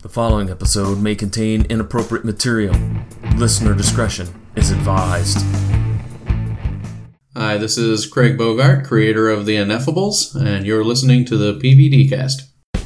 The following episode may contain inappropriate material. Listener discretion is advised. Hi, this is Craig Bogart, creator of The Ineffables, and you're listening to the PVD Cast.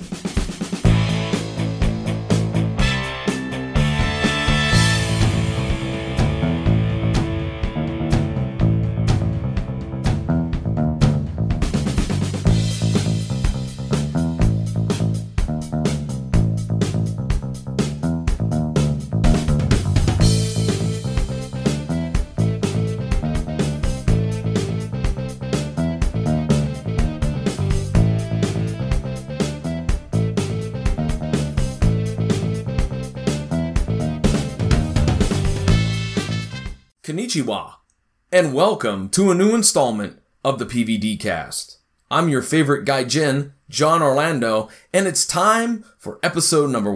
Konnichiwa, and welcome to a new installment of the PVD Cast. I'm your favorite gaijin, John Orlando, and it's time for episode number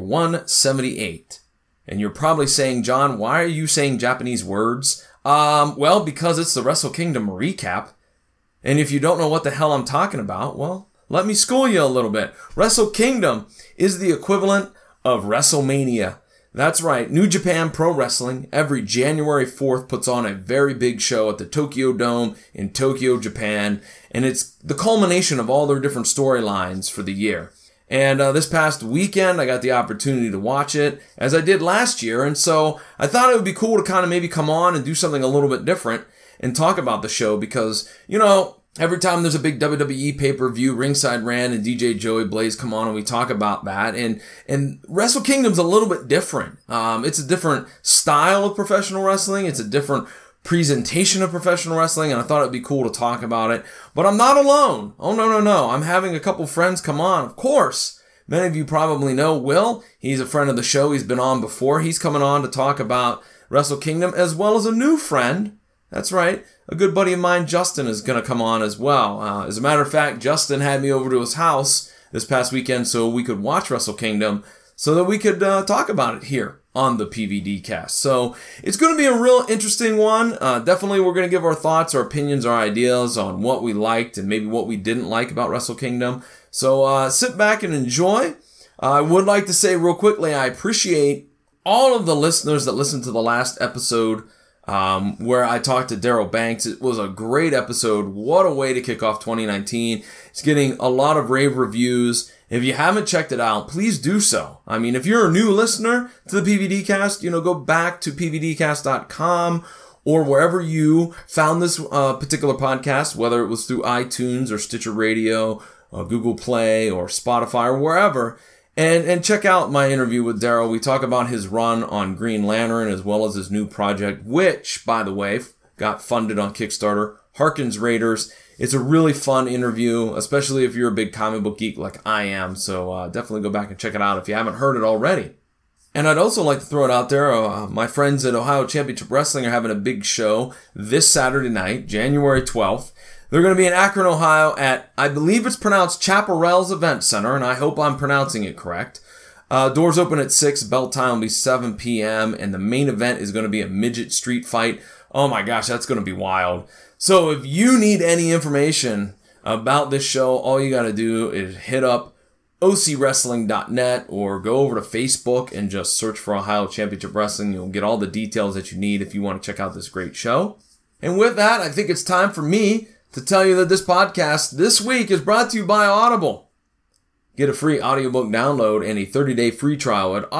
178. And you're probably saying, John, why are you saying Japanese words? Well, because it's the Wrestle Kingdom recap. And if you don't know what the hell I'm talking about, well, let me school you a little bit. Wrestle Kingdom is the equivalent of WrestleMania. That's right, New Japan Pro Wrestling every January 4th puts on a very big show at the Tokyo Dome in Tokyo, Japan, and it's the culmination of all their different storylines for the year. And this past weekend, I got the opportunity to watch it, as I did last year, and so I thought it would be cool to kind of maybe come on and do something a little bit different and talk about the show because, you know, every time there's a big WWE pay-per-view, Ringside Rand and DJ Joey Blaze come on and we talk about that. And Wrestle Kingdom's a little bit different. It's a different style of professional wrestling. It's a different presentation of professional wrestling, and I thought it'd be cool to talk about it. But I'm not alone. Oh, no. I'm having a couple friends come on, of course. Many of you probably know Will. He's a friend of the show. He's been on before. He's coming on to talk about Wrestle Kingdom, as well as a new friend. That's right. A good buddy of mine, Justin, is going to come on as well. As a matter of fact, Justin had me over to his house this past weekend so we could watch Wrestle Kingdom so that we could talk about it here on the PVD Cast. So it's going to be a real interesting one. Definitely we're going to give our thoughts, our opinions, our ideas on what we liked and maybe what we didn't like about Wrestle Kingdom. So sit back and enjoy. I would like to say real quickly, I appreciate all of the listeners that listened to the last episode where I talked to Daryl Banks. It was a great episode. What a way to kick off 2019. It's getting a lot of rave reviews. If you haven't checked it out, please do so. I mean, if you're a new listener to the PVD Cast, go back to pvdcast.com or wherever you found this particular podcast, whether it was through iTunes or Stitcher Radio, or Google Play or Spotify or wherever. And check out my interview with Daryl. We talk about his run on Green Lantern as well as his new project, which, by the way, got funded on Kickstarter, Harkins Raiders. It's a really fun interview, especially if you're a big comic book geek like I am. So definitely go back and check it out if you haven't heard it already. And I'd also like to throw it out there. My friends at Ohio Championship Wrestling are having a big show this Saturday night, January 12th. They're going to be in Akron, Ohio at, I believe it's pronounced Chaparral's Event Center, and I hope I'm pronouncing it correct. Doors open at 6, bell time will be 7 p.m., and the main event is going to be a midget street fight. Oh my gosh, that's going to be wild. So if you need any information about this show, all you got to do is hit up ocwrestling.net or go over to Facebook and just search for Ohio Championship Wrestling. You'll get all the details that you need if you want to check out this great show. And with that, I think it's time for me to tell you that this podcast this week is brought to you by Audible. Get a free audiobook download and a 30-day free trial at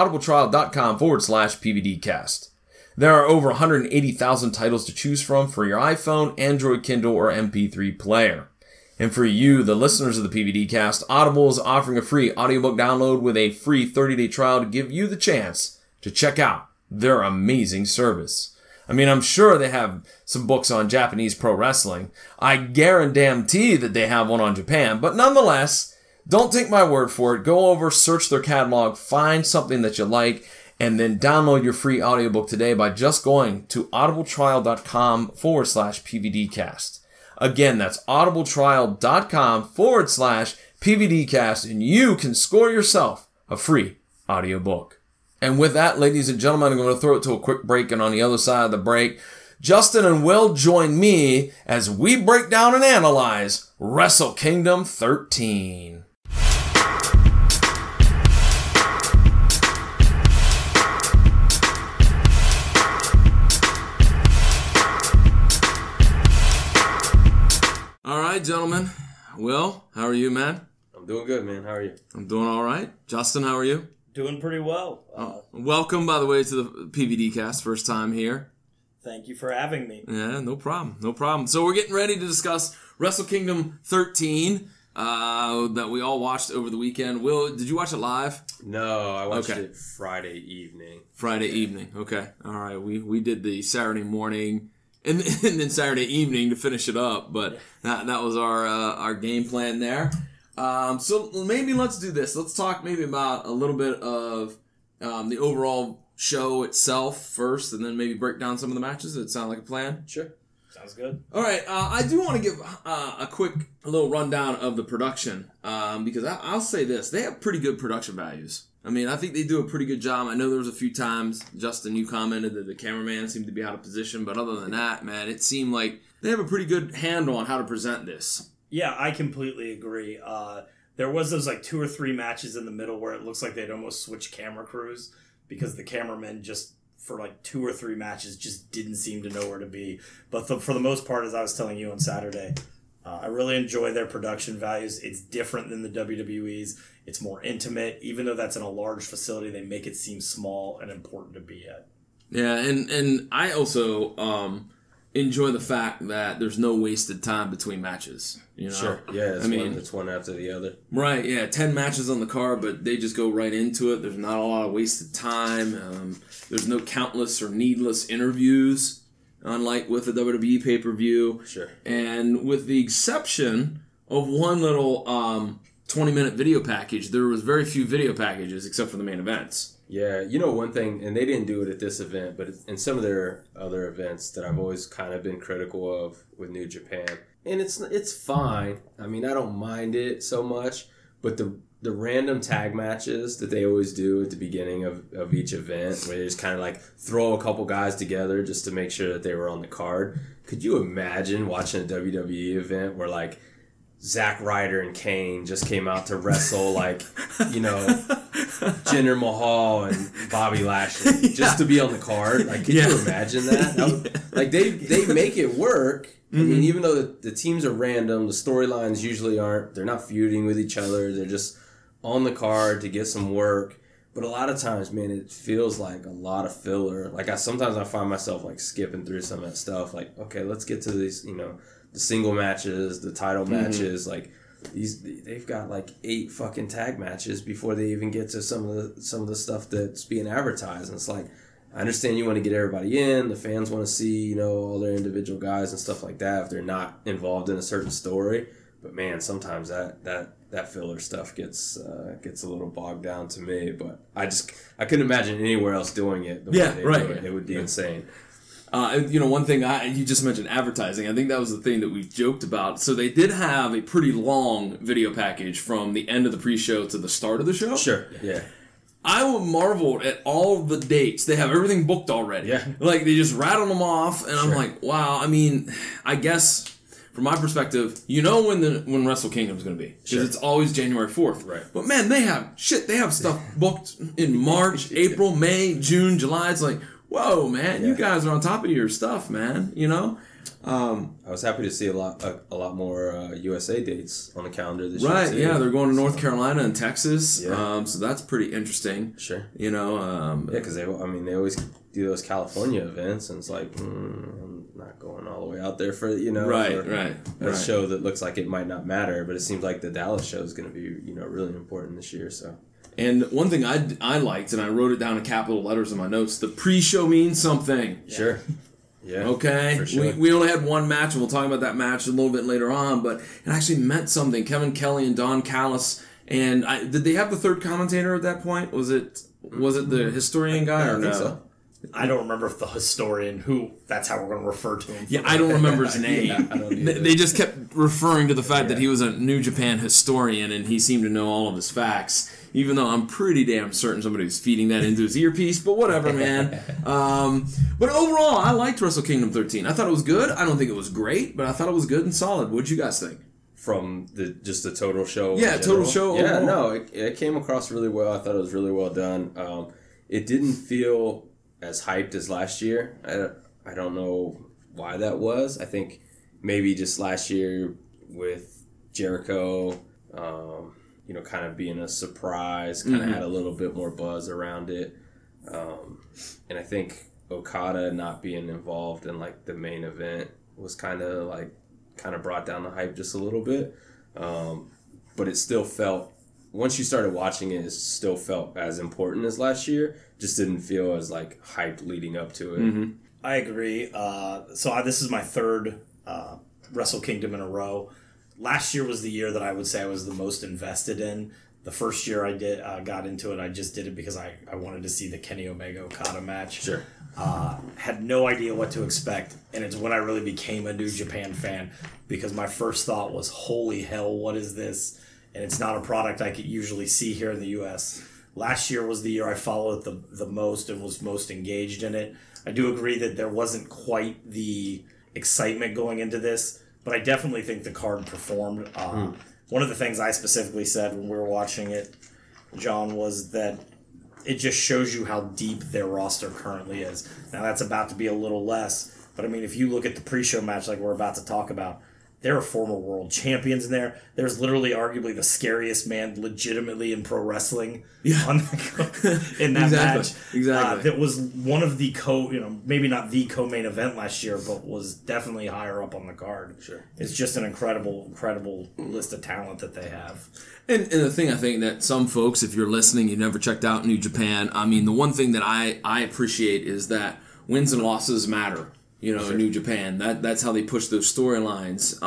audibletrial.com/PVDcast. There are over 180,000 titles to choose from for your iPhone, Android, Kindle, or MP3 player. And for you, the listeners of the PVD Cast, Audible is offering a free audiobook download with a free 30-day trial to give you the chance to check out their amazing service. I mean, I'm sure they have some books on Japanese pro wrestling. I guarantee that they have one on Japan. But nonetheless, don't take my word for it. Go over, search their catalog, find something that you like, and then download your free audiobook today by just going to audibletrial.com/PVDcast. Again, that's audibletrial.com/PVDcast, and you can score yourself a free audiobook. And with that, ladies and gentlemen, I'm going to throw it to a quick break, and on the other side of the break, Justin and Will join me as we break down and analyze Wrestle Kingdom 13. gentlemen. Will, how are you, man? I'm doing good, man. How are you? I'm doing all right. Justin, how are you? Doing pretty well. Welcome, by the way, to the PVD cast. First time here. Thank you for having me. Yeah, no problem. No problem. So we're getting ready to discuss Wrestle Kingdom 13 that we all watched over the weekend. Will, did you watch it live? No, I watched it Friday evening. Friday evening. Okay. All right. We did the Saturday morning and then Saturday evening to finish it up, but that was our game plan there. So maybe let's do this. Let's talk maybe about a little bit of the overall show itself first, and then maybe break down some of the matches. Does it sound like a plan? Sure. Sounds good. All right. I do want to give a quick little rundown of the production because I'll say this. They have pretty good production values. I mean, I think they do a pretty good job. I know there was a few times, Justin, you commented that the cameraman seemed to be out of position, but other than that, man, it seemed like they have a pretty good handle on how to present this. Yeah, I completely agree. There was those like 2 or 3 matches in the middle where it looks like they'd almost switch camera crews because the cameramen just for like 2 or 3 matches just didn't seem to know where to be. But for the most part, as I was telling you on Saturday, I really enjoy their production values. It's different than the WWE's. It's more intimate. Even though that's in a large facility, they make it seem small and important to be at. Yeah, and I also enjoy the fact that there's no wasted time between matches. You know? Sure. Yeah, it's one after the other. Right, yeah. 10 matches on the card, but they just go right into it. There's not a lot of wasted time. There's no countless or needless interviews, unlike with the WWE pay-per-view. Sure. And with the exception of one little 20-minute video package, there was very few video packages except for the main events. Yeah, you know one thing, and they didn't do it at this event, but in some of their other events that I've always kind of been critical of with New Japan, and it's fine. I mean, I don't mind it so much, but the random tag matches that they always do at the beginning of each event, where they just kind of like throw a couple guys together just to make sure that they were on the card. Could you imagine watching a WWE event where like Zack Ryder and Kane just came out to wrestle like, you know, Jinder Mahal and Bobby Lashley just to be on the card? Like, could you imagine that? Like, they make it work. I mean, even though the teams are random, the storylines usually aren't. They're not feuding with each other. They're just on the card to get some work. But a lot of times, man, it feels like a lot of filler. Like, sometimes I find myself, like, skipping through some of that stuff. Like, okay, let's get to these, you know, the single matches, the title matches. Like, they've got, like, 8 fucking tag matches before they even get to some of the stuff that's being advertised. And it's like, I understand you want to get everybody in. The fans want to see, you know, all their individual guys and stuff like that if they're not involved in a certain story. But man, sometimes that filler stuff gets a little bogged down to me. But I couldn't imagine anywhere else doing it. The way they do it. It would be insane. You know, one thing you just mentioned advertising. I think that was the thing that we joked about. So they did have a pretty long video package from the end of the pre-show to the start of the show. Sure. Yeah. I marveled at all the dates. They have everything booked already. Yeah. Like, they just rattled them off, and I'm like, wow. I mean, I guess, from my perspective, you know when Wrestle Kingdom's going to be. Because it's always January 4th. Right. But, man, they have stuff booked in March, April, May, June, July. It's like, whoa, man, you guys are on top of your stuff, man, you know? I was happy to see a lot more USA dates on the calendar this year. Right, yeah, they're going to North Carolina and Texas, Yeah. So that's pretty interesting. Sure. You know? Yeah, because they always do those California events, and it's like, I'm not going all the way out there for, you know, a show that looks like it might not matter, but it seems like the Dallas show is going to be, you know, really important this year, so. And one thing I liked, and I wrote it down in capital letters in my notes, the pre-show means something. Yeah. Sure. Yeah. Okay? For sure. We only had one match, and we'll talk about that match a little bit later on, but it actually meant something. Kevin Kelly and Don Callis, and did they have the third commentator at that point? Was it the historian guy or no? I think so. I don't remember if the historian, that's how we're going to refer to him. Yeah, I don't remember his name. I don't either. They just kept referring to the fact that he was a New Japan historian, and he seemed to know all of his facts. Even though I'm pretty damn certain somebody was feeding that into his earpiece, but whatever, man. But overall, I liked Wrestle Kingdom 13. I thought it was good. I don't think it was great, but I thought it was good and solid. What'd you guys think? From just the total show? Yeah, total show. Yeah, overall. no, it came across really well. I thought it was really well done. It didn't feel as hyped as last year. I don't know why that was. I think maybe just last year with Jericho, kind of being a surprise, kind of had a little bit more buzz around it. And I think Okada not being involved in like the main event was kind of brought down the hype just a little bit. But it still felt, once you started watching it, it still felt as important as last year. Just didn't feel as like hyped leading up to it. I agree. This is my third Wrestle Kingdom in a row. Last year was the year that I would say I was the most invested in. The first year I got into it, I just did it because I wanted to see the Kenny Omega Okada match. Sure. Had no idea what to expect, and it's when I really became a New Japan fan, because my first thought was, holy hell, what is this? And it's not a product I could usually see here in the U.S. Last year was the year I followed it the most and was most engaged in it. I do agree that there wasn't quite the excitement going into this, but I definitely think the card performed. One of the things I specifically said when we were watching it, John, was that it just shows you how deep their roster currently is. Now, that's about to be a little less, but I mean, if you look at the pre-show match like we're about to talk about, there are former world champions in there. There's literally arguably the scariest man legitimately in pro wrestling in that match. Exactly. That was one of the maybe not the co-main event last year, but was definitely higher up on the card. Sure. It's just an incredible list of talent that they have. And the thing I think that some folks, if you're listening, you never checked out New Japan, I mean, the one thing that I appreciate is that wins and losses matter. In New Japan. That's how they push those storylines.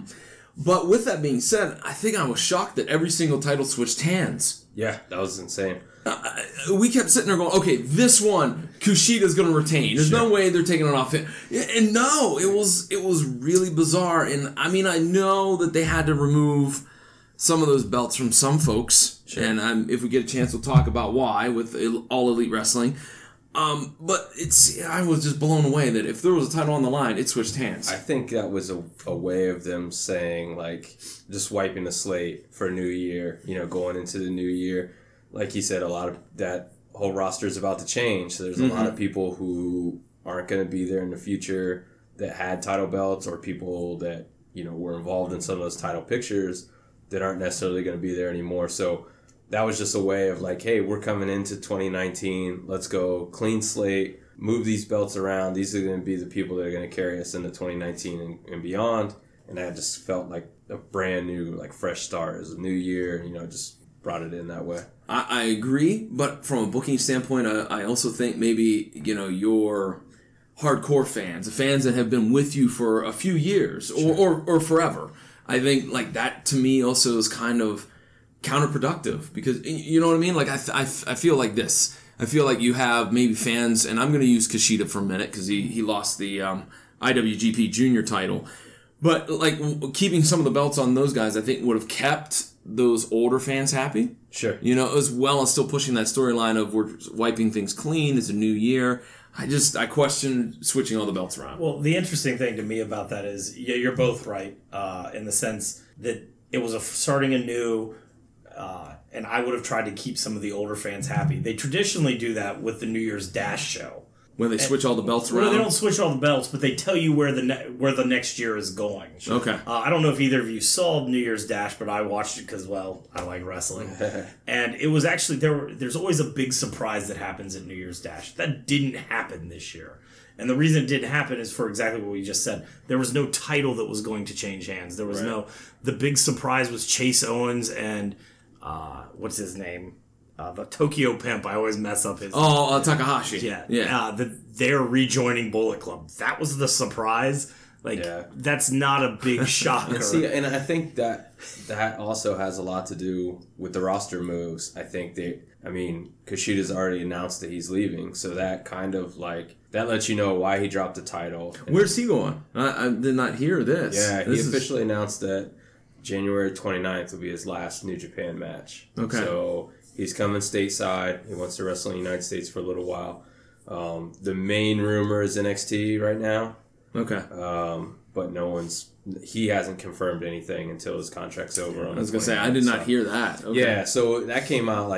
But with that being said, I think I was shocked that every single title switched hands. Yeah, that was insane. We kept sitting there going, okay, this one, Kushida's going to retain. There's no way they're taking it off him. And no, it was really bizarre. And I mean, I know that they had to remove some of those belts from some folks. Sure. And if we get a chance, we'll talk about why with All Elite Wrestling. But I was just blown away that if there was a title on the line, it switched hands. I think that was a way of them saying, like, just wiping the slate for a new year, going into the new year. Like he said, a lot of that whole roster is about to change. So there's a lot of people who aren't going to be there in the future that had title belts, or people that, were involved in some of those title pictures that aren't necessarily going to be there anymore. So that was just a way of like, hey, we're coming into 2019. Let's go clean slate, move these belts around. These are going to be the people that are going to carry us into 2019 and beyond. And that just felt like a brand new, like fresh start. It was a new year, just brought it in that way. I agree, but from a booking standpoint, I also think maybe, your hardcore fans, the fans that have been with you for a few years or forever, I think like that to me also is kind of counterproductive, because you know what I mean? Like I feel like this. I feel like you have maybe fans, and I'm going to use Kushida for a minute because he lost the IWGP Junior title. But like keeping some of the belts on those guys, I think would have kept those older fans happy. Sure. As well as still pushing that storyline of we're wiping things clean. It's a new year. I question switching all the belts around. Well, the interesting thing to me about that is, you're both right in the sense that it was starting anew. And I would have tried to keep some of the older fans happy. They traditionally do that with the New Year's Dash show. When they switch all the belts around? Well, they don't switch all the belts, but they tell you where the next year is going. Okay. I don't know if either of you saw New Year's Dash, but I watched it because, well, I like wrestling. And it was actually, there's always a big surprise that happens at New Year's Dash. That didn't happen this year. And the reason it didn't happen is for exactly what we just said. There was no title that was going to change hands. There was the big surprise was Chase Owens and... what's his name? The Tokyo Pimp. I always mess up his name. Takahashi. Yeah. They're rejoining Bullet Club. That was the surprise. That's not a big shocker. And I think that also has a lot to do with the roster moves. I think Kushida's already announced that he's leaving, so that kind of that lets you know why he dropped the title. Where's he going? I did not hear this. Yeah, he officially announced that January 29th will be his last New Japan match. Okay. So he's coming stateside. He wants to wrestle in the United States for a little while. The main rumor is NXT right now. Okay. But he hasn't confirmed anything until his contract's over. I was going to say, I did not hear that. Okay. Yeah, so that came out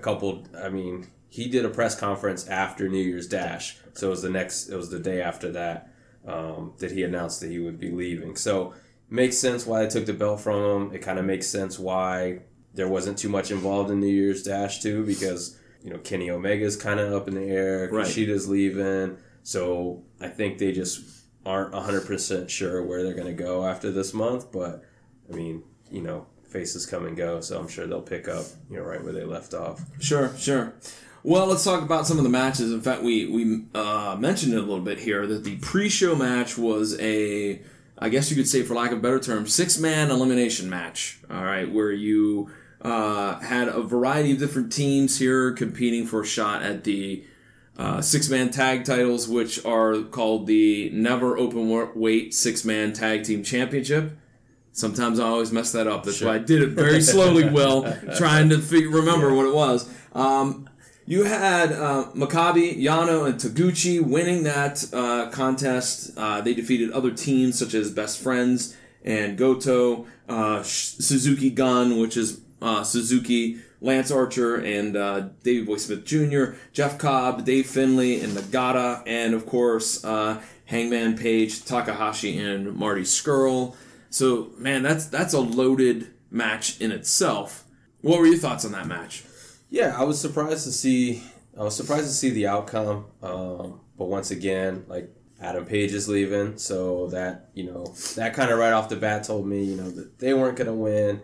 he did a press conference after New Year's Dash. So it was the day after that, that he announced that he would be leaving. So makes sense why they took the belt from him. It kind of makes sense why there wasn't too much involved in New Year's Dash too, because Kenny Omega's kind of up in the air, Right. Kushida's leaving, so I think they just aren't 100% sure where they're going to go after this month. But I mean, faces come and go, so I'm sure they'll pick up right where they left off. Sure. Well, let's talk about some of the matches. In fact, we mentioned it a little bit here that the pre-show match was I guess you could say, for lack of a better term, 6-man elimination match. All right, where you had a variety of different teams here competing for a shot at the 6-man tag titles, which are called the Never Open Weight 6-man Tag Team Championship. Sometimes I always mess that up. That's why I did it very slowly, Will, trying to remember what it was. You had Maccabi, Yano, and Taguchi winning that contest. They defeated other teams such as Best Friends and Goto, Suzuki Gun, which is Suzuki, Lance Archer, and Davey Boy Smith Jr., Jeff Cobb, Dave Finlay, and Nagata, and of course Hangman Page, Takahashi, and Marty Scurll. So, man, that's a loaded match in itself. What were your thoughts on that match? Yeah, I was surprised to see the outcome. But once again, like, Adam Page is leaving, so that that kind of right off the bat told me that they weren't going to win.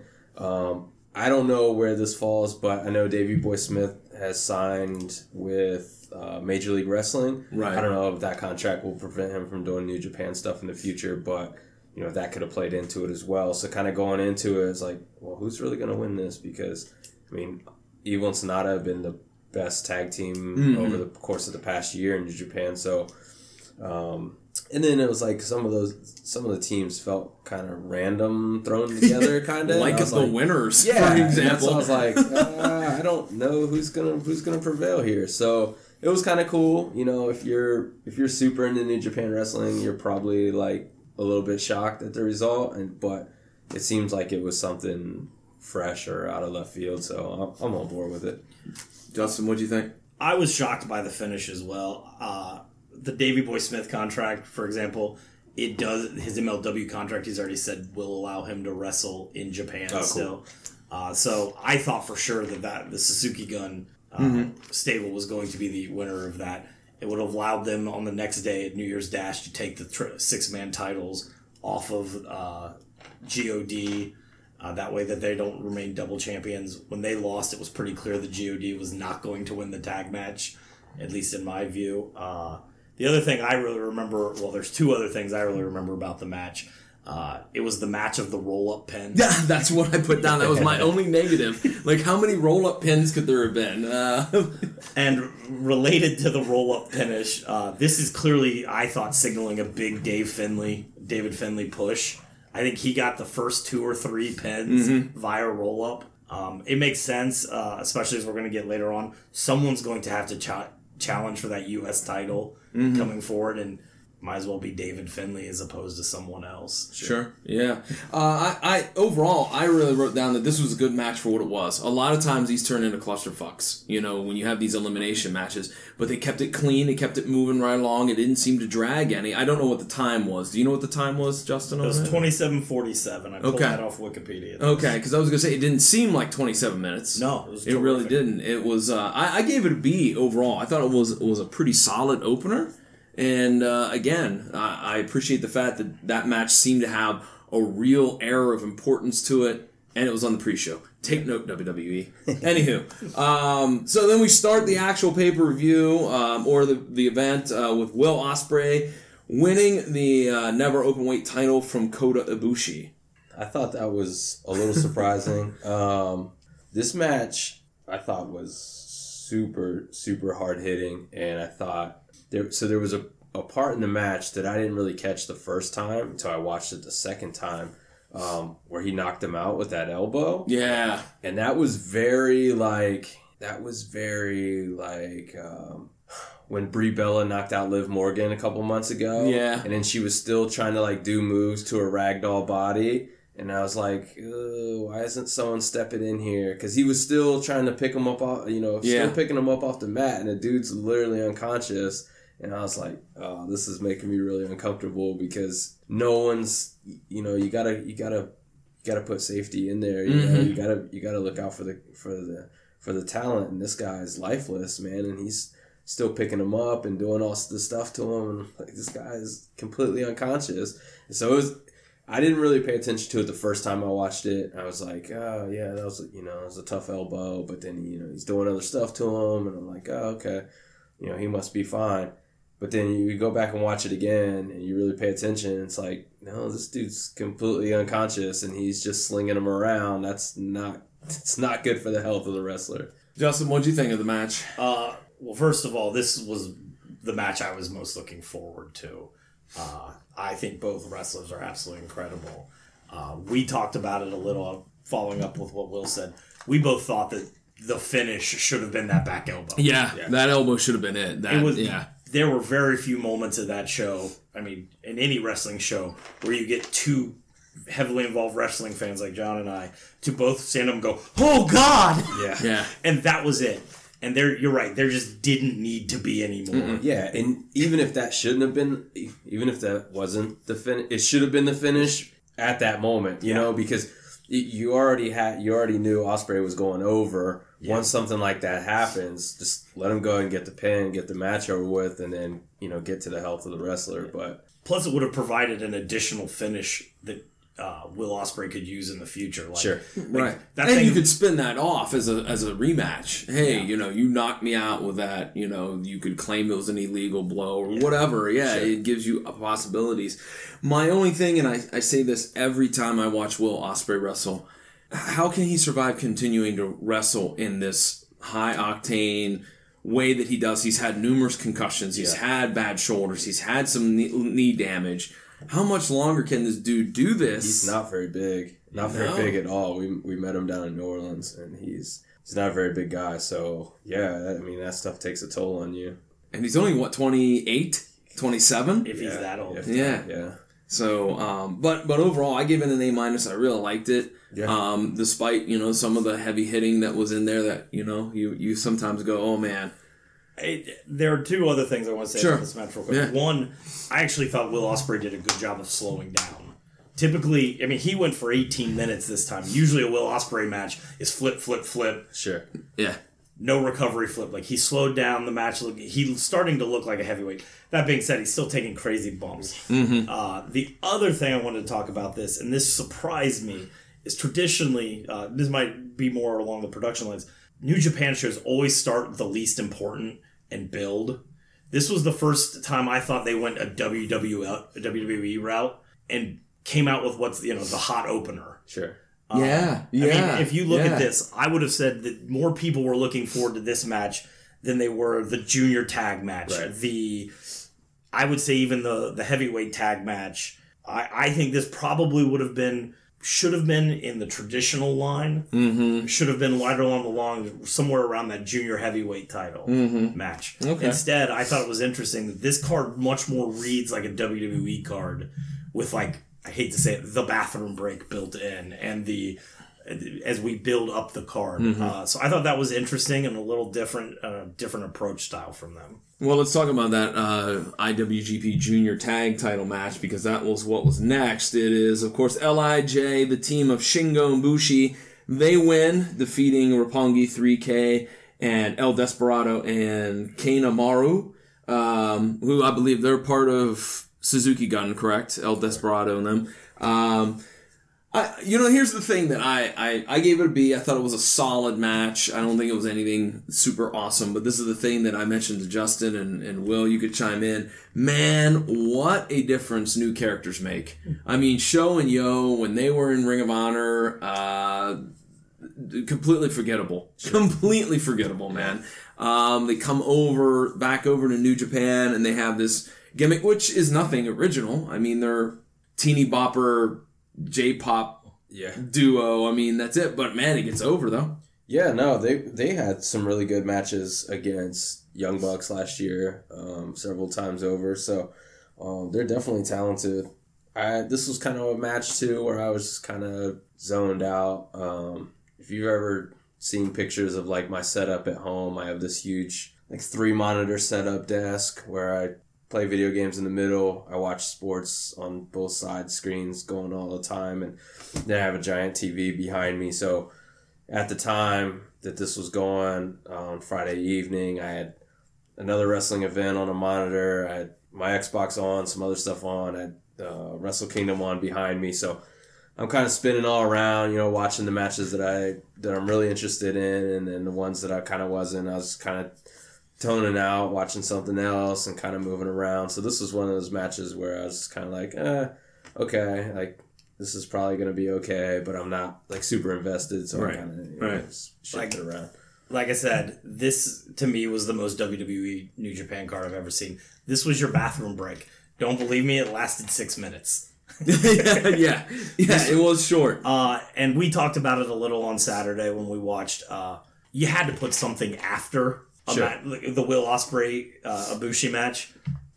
I don't know where this falls, but I know Davey Boy Smith has signed with Major League Wrestling. Right. I don't know if that contract will prevent him from doing New Japan stuff in the future, but that could have played into it as well. So kind of going into it, it's like, well, who's really going to win this? Because, I mean, Evil and Sonata have been the best tag team over the course of the past year in New Japan. So, and then it was like some of the teams felt kind of random, thrown together, kind of like the winners, yeah, for example. So I was like, I don't know who's gonna prevail here. So it was kind of cool. If you're super into New Japan wrestling, you're probably like a little bit shocked at the result, but it seems like it was something fresh or out of left field, so I'm on board with it. Justin, what do you think? I was shocked by the finish as well. The Davey Boy Smith contract, for example, his MLW contract, he's already said will allow him to wrestle in Japan still. So I thought for sure that the Suzuki Gun stable was going to be the winner of that. It would have allowed them on the next day at New Year's Dash to take the 6-man titles off of GOD. That way that they don't remain double champions. When they lost, it was pretty clear that GOD was not going to win the tag match, at least in my view. The other thing I really remember, well, there's two other things I really remember about the match. It was the match of the roll-up pins. Yeah, that's what I put down. That was my only negative. Like, how many roll-up pins could there have been? And related to the roll-up finish, this is clearly, I thought, signaling a big David Finlay push. I think he got the first 2 or 3 pins via roll-up. It makes sense, especially as we're going to get later on. Someone's going to have to challenge for that U.S. title coming forward, and might as well be David Finlay as opposed to someone else. Sure. Yeah. I overall, I really wrote down that this was a good match for what it was. A lot of times these turn into clusterfucks, when you have these elimination matches, but they kept it clean, they kept it moving right along, it didn't seem to drag any. I don't know what the time was. Do you know what the time was, Justin? It was 27:47. I pulled that off Wikipedia. Okay, because I was going to say, it didn't seem like 27 minutes. No, it was terrific. It really didn't. It was, I gave it a B overall. I thought it was a pretty solid opener. And again, I appreciate the fact that match seemed to have a real air of importance to it, and it was on the pre-show. Take note, WWE. Anywho, so then we start the actual pay-per-view or the event with Will Ospreay winning the Never Openweight title from Kota Ibushi. I thought that was a little surprising. This match I thought was super, super hard-hitting, and I thought there was a part in the match that I didn't really catch the first time until I watched it the second time, where he knocked him out with that elbow. Yeah. And that was very like when Brie Bella knocked out Liv Morgan a couple months ago. Yeah. And then she was still trying to like do moves to her ragdoll body. And I was like, why isn't someone stepping in here? Because he was still trying to pick him up, still picking him up off the mat. And the dude's literally unconscious. And I was like, oh, this is making me really uncomfortable because no one's, you gotta put safety in there. You gotta look out for the talent. And this guy's lifeless, man, and he's still picking him up and doing all this stuff to him. And like, this guy is completely unconscious. And so I didn't really pay attention to it the first time I watched it. I was like, oh yeah, that was it was a tough elbow. But then he's doing other stuff to him, and I'm like, oh okay, he must be fine. But then you go back and watch it again, and you really pay attention. It's like, no, this dude's completely unconscious, and he's just slinging him around. It's not good for the health of the wrestler. Justin, what'd you think of the match? Well, first of all, this was the match I was most looking forward to. I think both wrestlers are absolutely incredible. We talked about it a little, following up with what Will said. We both thought that the finish should have been that back elbow. Yeah. That elbow should have been it. There were very few moments of that show, I mean, in any wrestling show, where you get two heavily involved wrestling fans like John and I to both stand up and go, oh, God! Yeah. And that was it. And you're right, there just didn't need to be any more. Mm-mm. Yeah, and even if that shouldn't have been, even if that wasn't the finish, it should have been the finish at that moment, because you already knew Ospreay was going over. Yeah. Once something like that happens, just let him go and get the pin, get the match over with, and then, get to the health of the wrestler. But plus, it would have provided an additional finish that Will Ospreay could use in the future. Sure. Right. You could spin that off as a rematch. Hey, you knocked me out with that. You could claim it was an illegal blow or whatever. Yeah, sure. It gives you possibilities. My only thing, and I say this every time I watch Will Ospreay wrestle, how can he survive continuing to wrestle in this high-octane way that he does? He's had numerous concussions. He's had bad shoulders. He's had some knee damage. How much longer can this dude do this? He's not very big. Not very big at all. We met him down in New Orleans, and he's not a very big guy. So, yeah, I mean, that stuff takes a toll on you. And he's only, 28? 27? If he's that old. Yeah. So, but overall, I gave it an A-. I really liked it. Yeah. Despite, some of the heavy hitting that was in there that, you sometimes go, oh, man. There are two other things I want to say about this match real quick. Yeah. One, I actually thought Will Ospreay did a good job of slowing down. Typically, I mean, he went for 18 minutes this time. Usually a Will Ospreay match is flip, flip, flip. Sure. Yeah. No recovery flip. Like, he slowed down the match. He's starting to look like a heavyweight. That being said, he's still taking crazy bumps. Mm-hmm. The other thing I wanted to talk about this, and this surprised me, is traditionally, this might be more along the production lines, New Japan shows always start the least important and build. This was the first time I thought they went a WWE route and came out with what's the hot opener. Sure. Yeah. I mean, if you look at this, I would have said that more people were looking forward to this match than they were the junior tag match. Right. I would say even the heavyweight tag match. I think this probably should have been in the traditional line. Mm-hmm. Should have been right along the line, somewhere around that junior heavyweight title match. Okay. Instead, I thought it was interesting that this card much more reads like a WWE card with, like, I hate to say it, the bathroom break built in and as we build up the card. So I thought that was interesting and a little different approach style from them. Well, let's talk about that IWGP Junior Tag Title match because that was what was next. It is, of course, LIJ, the team of Shingo and Bushi. They win, defeating Roppongi 3K and El Desperado and Kanemaru, who I believe they're part of Suzuki Gun, correct? El Desperado and them. Here's the thing that I gave it a B. I thought it was a solid match. I don't think it was anything super awesome, but this is the thing that I mentioned to Justin and Will, you could chime in. Man, what a difference new characters make. I mean, Sho and Yo, when they were in Ring of Honor, completely forgettable. Sure. Completely forgettable, man. They come back over to New Japan, and they have this gimmick, which is nothing original. I mean, they're teeny bopper J-pop duo. I mean, that's it. But man, it gets over though. Yeah, no, they had some really good matches against Young Bucks last year, several times over. So they're definitely talented. This was kind of a match too where I was just kind of zoned out. If you've ever seen pictures of like my setup at home, I have this huge like 3 monitor setup desk where I play video games in the middle. I watch sports on both side screens going all the time, and then I have a giant TV behind me. So at the time that this was going on Friday evening, I had another wrestling event on a monitor. I had my Xbox on, some other stuff on. I had Wrestle Kingdom on behind me. So I'm kind of spinning all around, watching the matches that I'm really interested in, and then the ones that I kind of wasn't. I was kind of toning out, watching something else, and kind of moving around. So this was one of those matches where I was kind of like, okay, like this is probably going to be okay, but I'm not like super invested, so I kind of shifted around. Like I said, this to me was the most WWE New Japan card I've ever seen. This was your bathroom break. Don't believe me, it lasted 6 minutes. yeah, it was short. And we talked about it a little on Saturday when we watched. You had to put something after the Will Ospreay Ibushi match,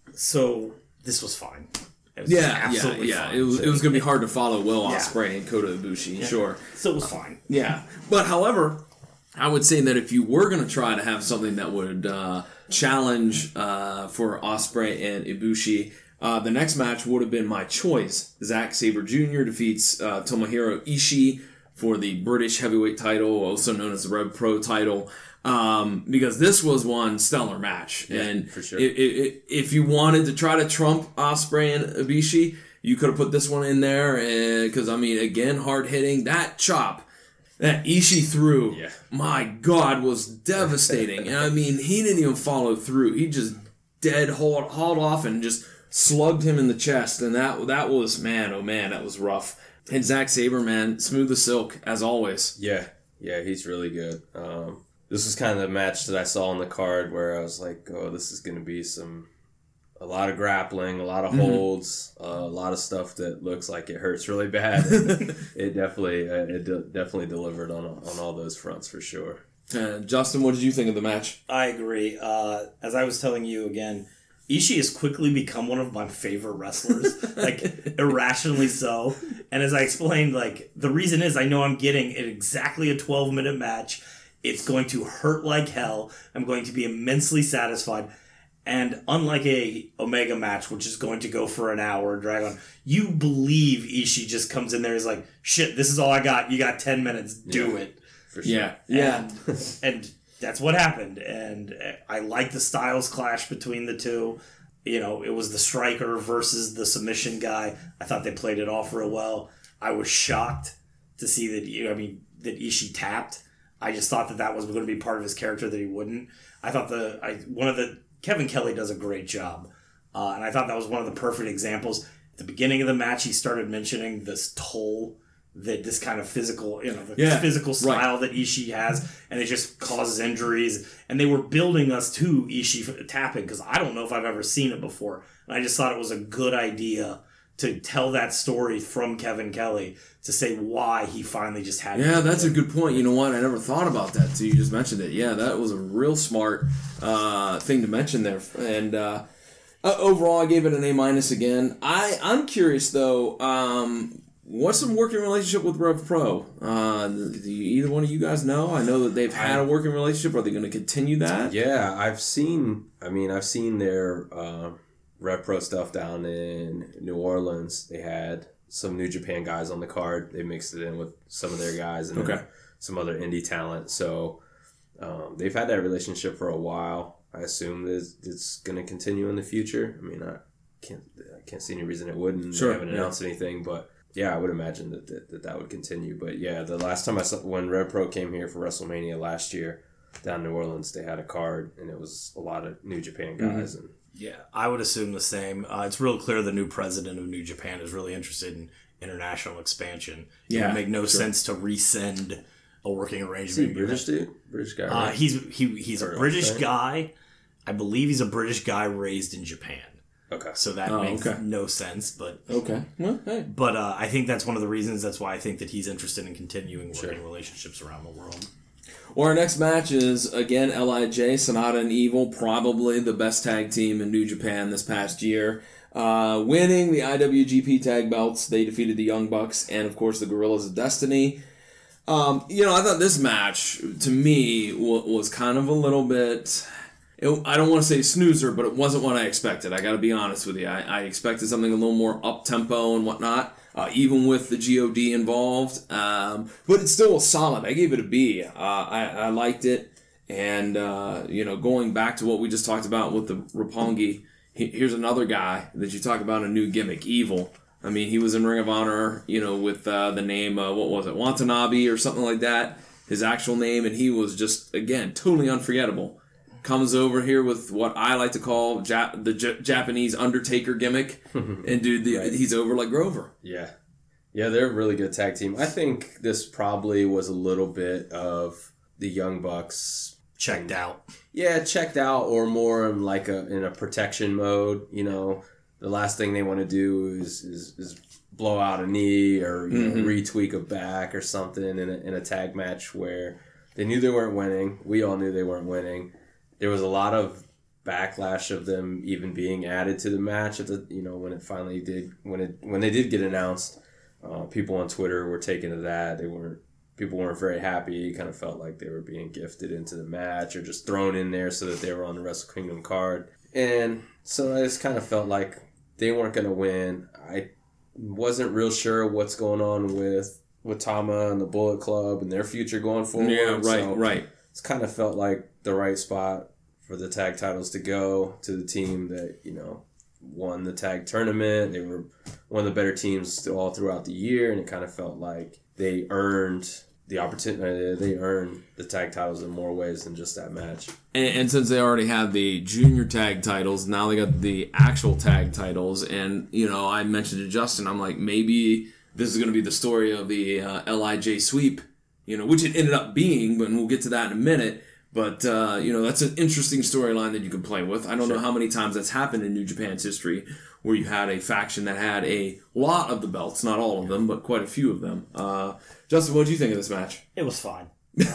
so this was fine. It was absolutely fine. It was going to be hard to follow Will Ospreay and Kota Ibushi, sure. So it was fine. Yeah, but however, I would say that if you were going to try to have something that would challenge for Ospreay and Ibushi, the next match would have been my choice. Zack Sabre Jr. defeats Tomohiro Ishii for the British heavyweight title, also known as the Rev Pro title, because this was one stellar match. Yeah, and for sure. If you wanted to try to trump Ospreay and Ibushi, you could have put this one in there, because, again, hard-hitting. That chop that Ishii threw, my God, was devastating. And, he didn't even follow through. He just hauled off and just slugged him in the chest, and that was, man, oh man, that was rough. And Zack Sabre, man, smooth as silk, as always. Yeah, he's really good. This was kind of the match that I saw on the card where I was like, oh, this is going to be a lot of grappling, a lot of holds, a lot of stuff that looks like it hurts really bad. It definitely delivered on all those fronts for sure. Justin, what did you think of the match? I agree. As I was telling you again, Ishii has quickly become one of my favorite wrestlers, like irrationally so. And as I explained, like the reason is I know I'm getting exactly a 12-minute match. It's going to hurt like hell. I'm going to be immensely satisfied. And unlike a Omega match, which is going to go for an hour and drag on, you believe Ishii just comes in there and is like, shit, this is all I got. You got 10 minutes. Do it. For sure. Yeah. And that's what happened. And I like the styles clash between the two. It was the striker versus the submission guy. I thought they played it off real well. I was shocked to see that Ishii tapped. I just thought that was going to be part of his character that he wouldn't. I thought Kevin Kelly does a great job. And I thought that was one of the perfect examples. At the beginning of the match, he started mentioning this toll that this kind of physical, physical style that Ishii has, and it just causes injuries. And they were building us to Ishii tapping, because I don't know if I've ever seen it before. And I just thought it was a good idea to tell that story from Kevin Kelly to say why he finally just had. Yeah, that's a good point. You know what? I never thought about that until you just mentioned it. Yeah, that was a real smart thing to mention there. And overall, I gave it an A- again. I'm curious though. What's the working relationship with Rev Pro? Do either one of you guys know? I know that they've had a working relationship. Are they going to continue that? Yeah, I've seen their Rev Pro stuff down in New Orleans. They had some New Japan guys on the card. They mixed it in with some of their guys and some other indie talent. So they've had that relationship for a while. I assume that it's going to continue in the future. I can't see any reason it wouldn't. Sure, they haven't announced anything, but yeah, I would imagine that would continue. But yeah, the last time I saw when Rev Pro came here for WrestleMania last year down in New Orleans, they had a card and it was a lot of New Japan guys. And yeah, I would assume the same. It's real clear the new president of New Japan is really interested in international expansion. It would make no sense to rescind a working arrangement. Is he British dude? British guy, right? He's a British guy. I believe he's a British guy raised in Japan. Okay. So that makes no sense, but okay. Well, hey. But I think that's one of the reasons. That's why I think that he's interested in continuing working relationships around the world. Well, our next match is, again, LIJ, Sonata and Evil, probably the best tag team in New Japan this past year. Winning the IWGP tag belts, they defeated the Young Bucks and, of course, the Gorillas of Destiny. I thought this match, to me, was kind of a little bit... I don't want to say snoozer, but it wasn't what I expected. I got to be honest with you. I expected something a little more up-tempo and whatnot, even with the GOD involved. But it still was solid. I gave it a B. I liked it. And, going back to what we just talked about with the Roppongi, here's another guy that you talk about a new gimmick, Evil. I mean, he was in Ring of Honor, with the name, what was it, Watanabe or something like that, his actual name, and he was just, again, totally unforgettable. Comes over here with what I like to call the Japanese Undertaker gimmick, and dude, he's over like Grover. Yeah, they're a really good tag team. I think this probably was a little bit of the Young Bucks checked out. Yeah, checked out, or more in a protection mode. The last thing they want to do is blow out a knee or retweak a back or something in a tag match where they knew they weren't winning. We all knew they weren't winning. There was a lot of backlash of them even being added to the match at when it finally did when they did get announced. People on Twitter were taken to that. People weren't very happy. It kind of felt like they were being gifted into the match or just thrown in there so that they were on the Wrestle Kingdom card. And so I just kind of felt like they weren't going to win. I wasn't real sure what's going on with Tama and the Bullet Club and their future going forward. Yeah, right. It's kind of felt like the right spot for the tag titles to go to the team that, won the tag tournament. They were one of the better teams all throughout the year, and it kind of felt like they earned the opportunity. They earned the tag titles in more ways than just that match. And since they already had the junior tag titles, now they got the actual tag titles. And, I mentioned to Justin, I'm like, maybe this is going to be the story of the LIJ sweep, which it ended up being, but we'll get to that in a minute. But, that's an interesting storyline that you can play with. I don't know how many times that's happened in New Japan's history where you had a faction that had a lot of the belts, not all of them, but quite a few of them. Justin, what did you think of this match? It was fine.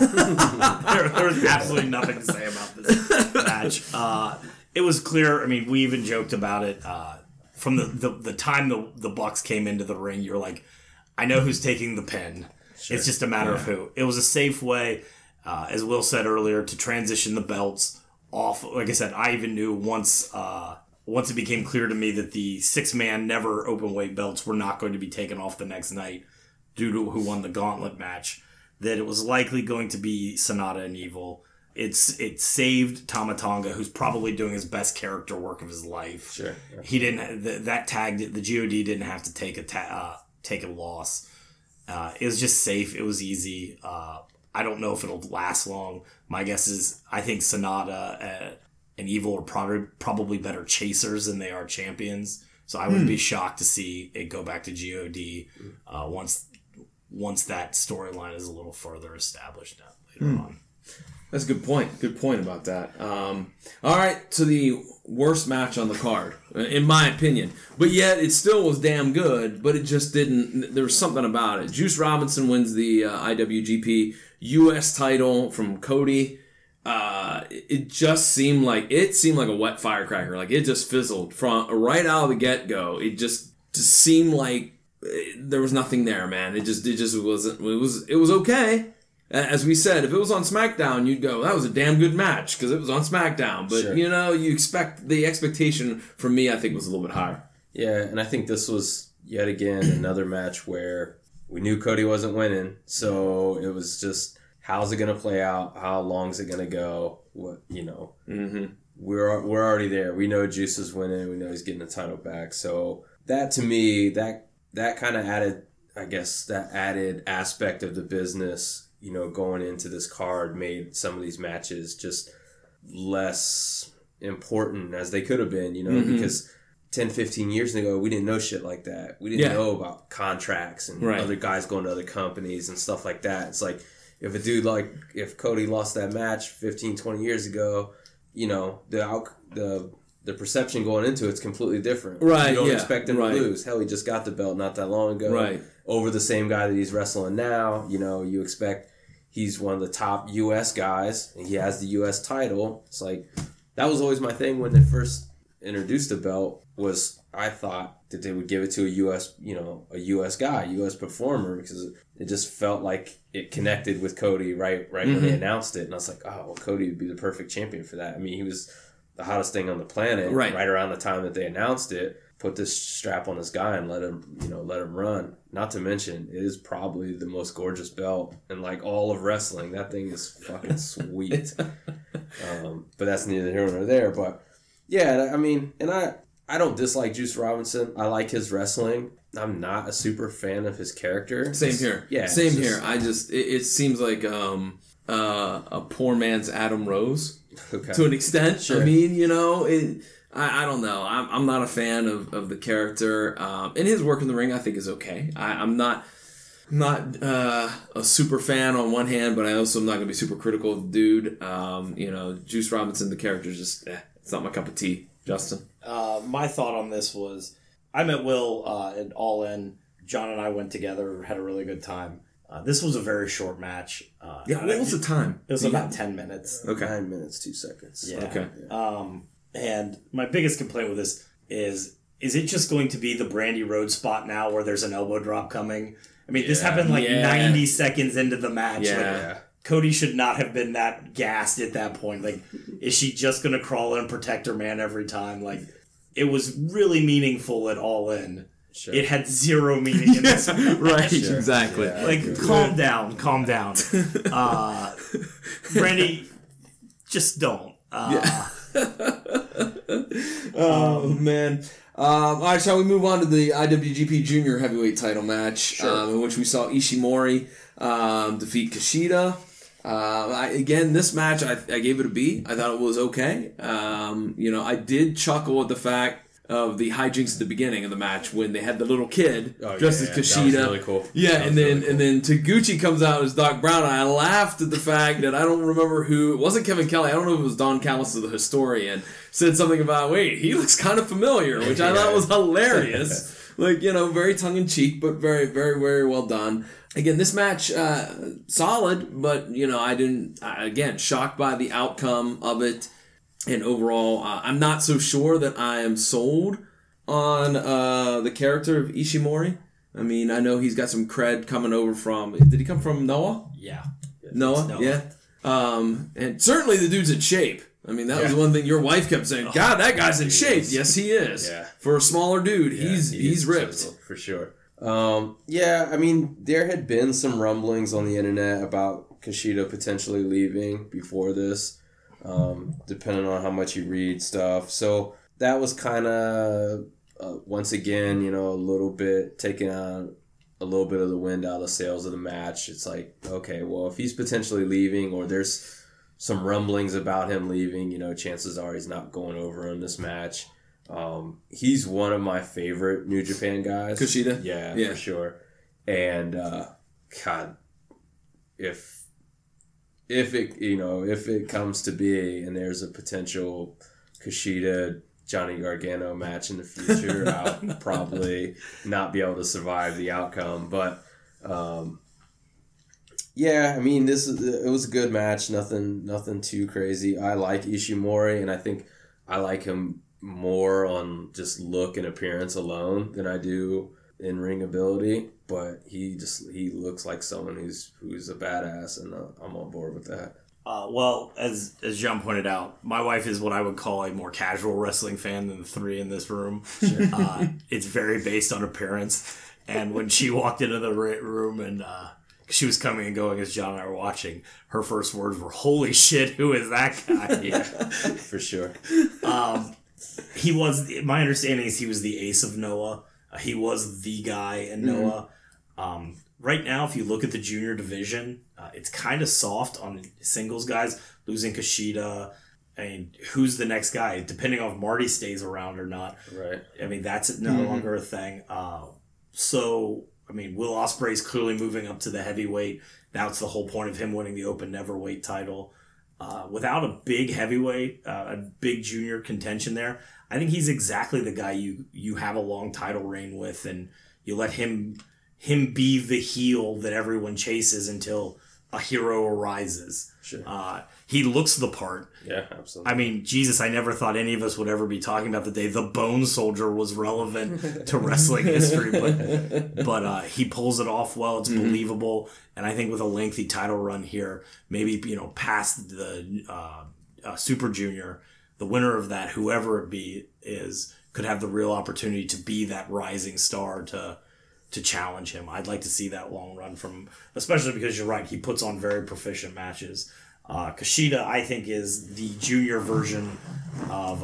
there was absolutely nothing to say about this match. It was clear. I mean, we even joked about it from the time the Bucks came into the ring. You're like, I know who's taking the pin. Sure. It's just a matter of who. It was a safe way. As Will said earlier, to transition the belts off. Like I said, I even knew once it became clear to me that the 6-man never open weight belts were not going to be taken off the next night due to who won the gauntlet match, that it was likely going to be Sonata and Evil. It saved Tama Tonga, who's probably doing his best character work of his life. Sure. Yeah. He didn't. That tag, the God didn't have to take a loss. It was just safe. It was easy. I don't know if it'll last long. My guess is I think Sonata and Evil are probably better chasers than they are champions. So I wouldn't be shocked to see it go back to God once that storyline is a little further established later on. That's a good point. Good point about that. All right, to the worst match on the card, in my opinion. But yet, it still was damn good, but it just didn't... There was something about it. Juice Robinson wins the IWGP U.S. title from Cody. It just seemed like a wet firecracker. Like, it just fizzled from right out of the get-go. It just seemed like there was nothing there, man. It just wasn't... It was okay. As we said, if it was on SmackDown, you'd go, that was a damn good match because it was on SmackDown. But, sure. You expect the expectation from me, I think, was a little bit higher. Yeah, and I think this was yet again another match where we knew Cody wasn't winning. So it was just, how's it going to play out? How long is it going to go? What, Mm-hmm. We're already there. We know Juice is winning. We know he's getting the title back. So that, to me, that kind of added, I guess, that added aspect of the business, going into this card made some of these matches just less important as they could have been, because 10, 15 years ago, we didn't know shit like that. We didn't know about contracts and other guys going to other companies and stuff like that. It's like, if Cody lost that match 15, 20 years ago, the perception going into it's completely different. Right. You don't expect him to lose. Hell, he just got the belt not that long ago. Right. Over the same guy that he's wrestling now. You expect he's one of the top U.S. guys, and he has the U.S. title. It's like, that was always my thing when it first introduced the belt was I thought that they would give it to a U.S. guy, U.S. performer, because it just felt like it connected with Cody right when they announced it. And I was like, oh, well, Cody would be the perfect champion for that. I mean, he was the hottest thing on the planet right around the time that they announced it. Put this strap on this guy and let him run. Not to mention, it is probably the most gorgeous belt in like all of wrestling. That thing is fucking sweet. But that's neither here nor there. But yeah, I mean, and I don't dislike Juice Robinson. I like his wrestling. I'm not a super fan of his character. Same here. Yeah, same here. It seems like a poor man's Adam Rose to an extent. Sure. I mean, I don't know. I'm not a fan of the character. And his work in the ring, I think, is okay. I'm not a super fan on one hand, but I also am not going to be super critical of the dude. Juice Robinson, the character is just, it's not my cup of tea. Justin? My thought on this was, I met Will at All In. John and I went together, had a really good time. This was a very short match. What was the time? It was about 10 minutes. Okay. 9 minutes, 2 seconds. Yeah. Okay. And my biggest complaint with this is it just going to be the Brandy Rhodes spot now where there's an elbow drop coming? I mean, this happened 90 seconds into the match. Yeah. Like, Cody should not have been that gassed at that point. Like, is she just going to crawl in and protect her man every time? Like, it was really meaningful at All In. Sure. It had zero meaning in this match. Right, sure. Exactly. Yeah, like, calm down. Brandy, just don't. Oh, man. All right, shall we move on to the IWGP Junior Heavyweight title match, in which we saw Ishimori defeat Kushida. Again, this match, I gave it a B. I thought it was okay. I did chuckle at the fact of the hijinks at the beginning of the match when they had the little kid dressed as Kushida. That was really cool. Yeah, and then Taguchi comes out as Doc Brown, and I laughed at the fact that I don't remember who, it wasn't Kevin Kelly, I don't know if it was Don Callis, the historian, said something about, wait, he looks kind of familiar, which I thought was hilarious. Like, very tongue-in-cheek, but very, very, very well done. Again, this match, solid, but, again, shocked by the outcome of it. And overall, I'm not so sure that I am sold on the character of Ishimori. I mean, I know he's got some cred coming over from... Did he come from Noah? Yeah. Noah? Yeah. And certainly the dude's in shape. I mean, that was one thing your wife kept saying. God, that guy's in shape. Yes, he is. Yeah. For a smaller dude, he's ripped. For sure. I mean, there had been some rumblings on the internet about Kushida potentially leaving before this. Depending on how much you read stuff. So that was kind of, once again, a little bit taking on a little bit of the wind out of the sails of the match. It's like, okay, well, if he's potentially leaving or there's some rumblings about him leaving, chances are he's not going over in this match. He's one of my favorite New Japan guys. Kushida? Yeah, for sure. And, God, if it comes to be and there's a potential Kushida Johnny Gargano match in the future, I'll probably not be able to survive the outcome. But I mean, it was a good match. Nothing too crazy. I like Ishimori, and I think I like him more on just look and appearance alone than I do in ring ability. But he looks like someone who's a badass, and I'm on board with that. Well, as John pointed out, my wife is what I would call a more casual wrestling fan than the three in this room. Sure. It's very based on appearance, and when she walked into the room and she was coming and going as John and I were watching, her first words were, "Holy shit, who is that guy?" Yeah, for sure. He was. My understanding is he was the ace of Noah. He was the guy in Noah. Right now, if you look at the junior division, it's kind of soft on singles guys. Losing Kushida, I mean, who's the next guy? Depending on if Marty stays around or not. Right. I mean, that's no longer a thing. So, I mean, Will Ospreay's clearly moving up to the heavyweight. That's the whole point of him winning the Open Neverweight title. Without a big heavyweight, a big junior contention there, I think he's exactly the guy you have a long title reign with, and you let him be the heel that everyone chases until a hero arises. Sure. He looks the part. Yeah, absolutely. I mean, Jesus, I never thought any of us would ever be talking about the day the Bone Soldier was relevant to wrestling history, but he pulls it off well. It's believable, and I think with a lengthy title run here, maybe past the Super Junior, the winner of that, whoever it be, could have the real opportunity to be that rising star to challenge him. I'd like to see that long run from, especially because you're right, he puts on very proficient matches. Kushida, I think, is the junior version of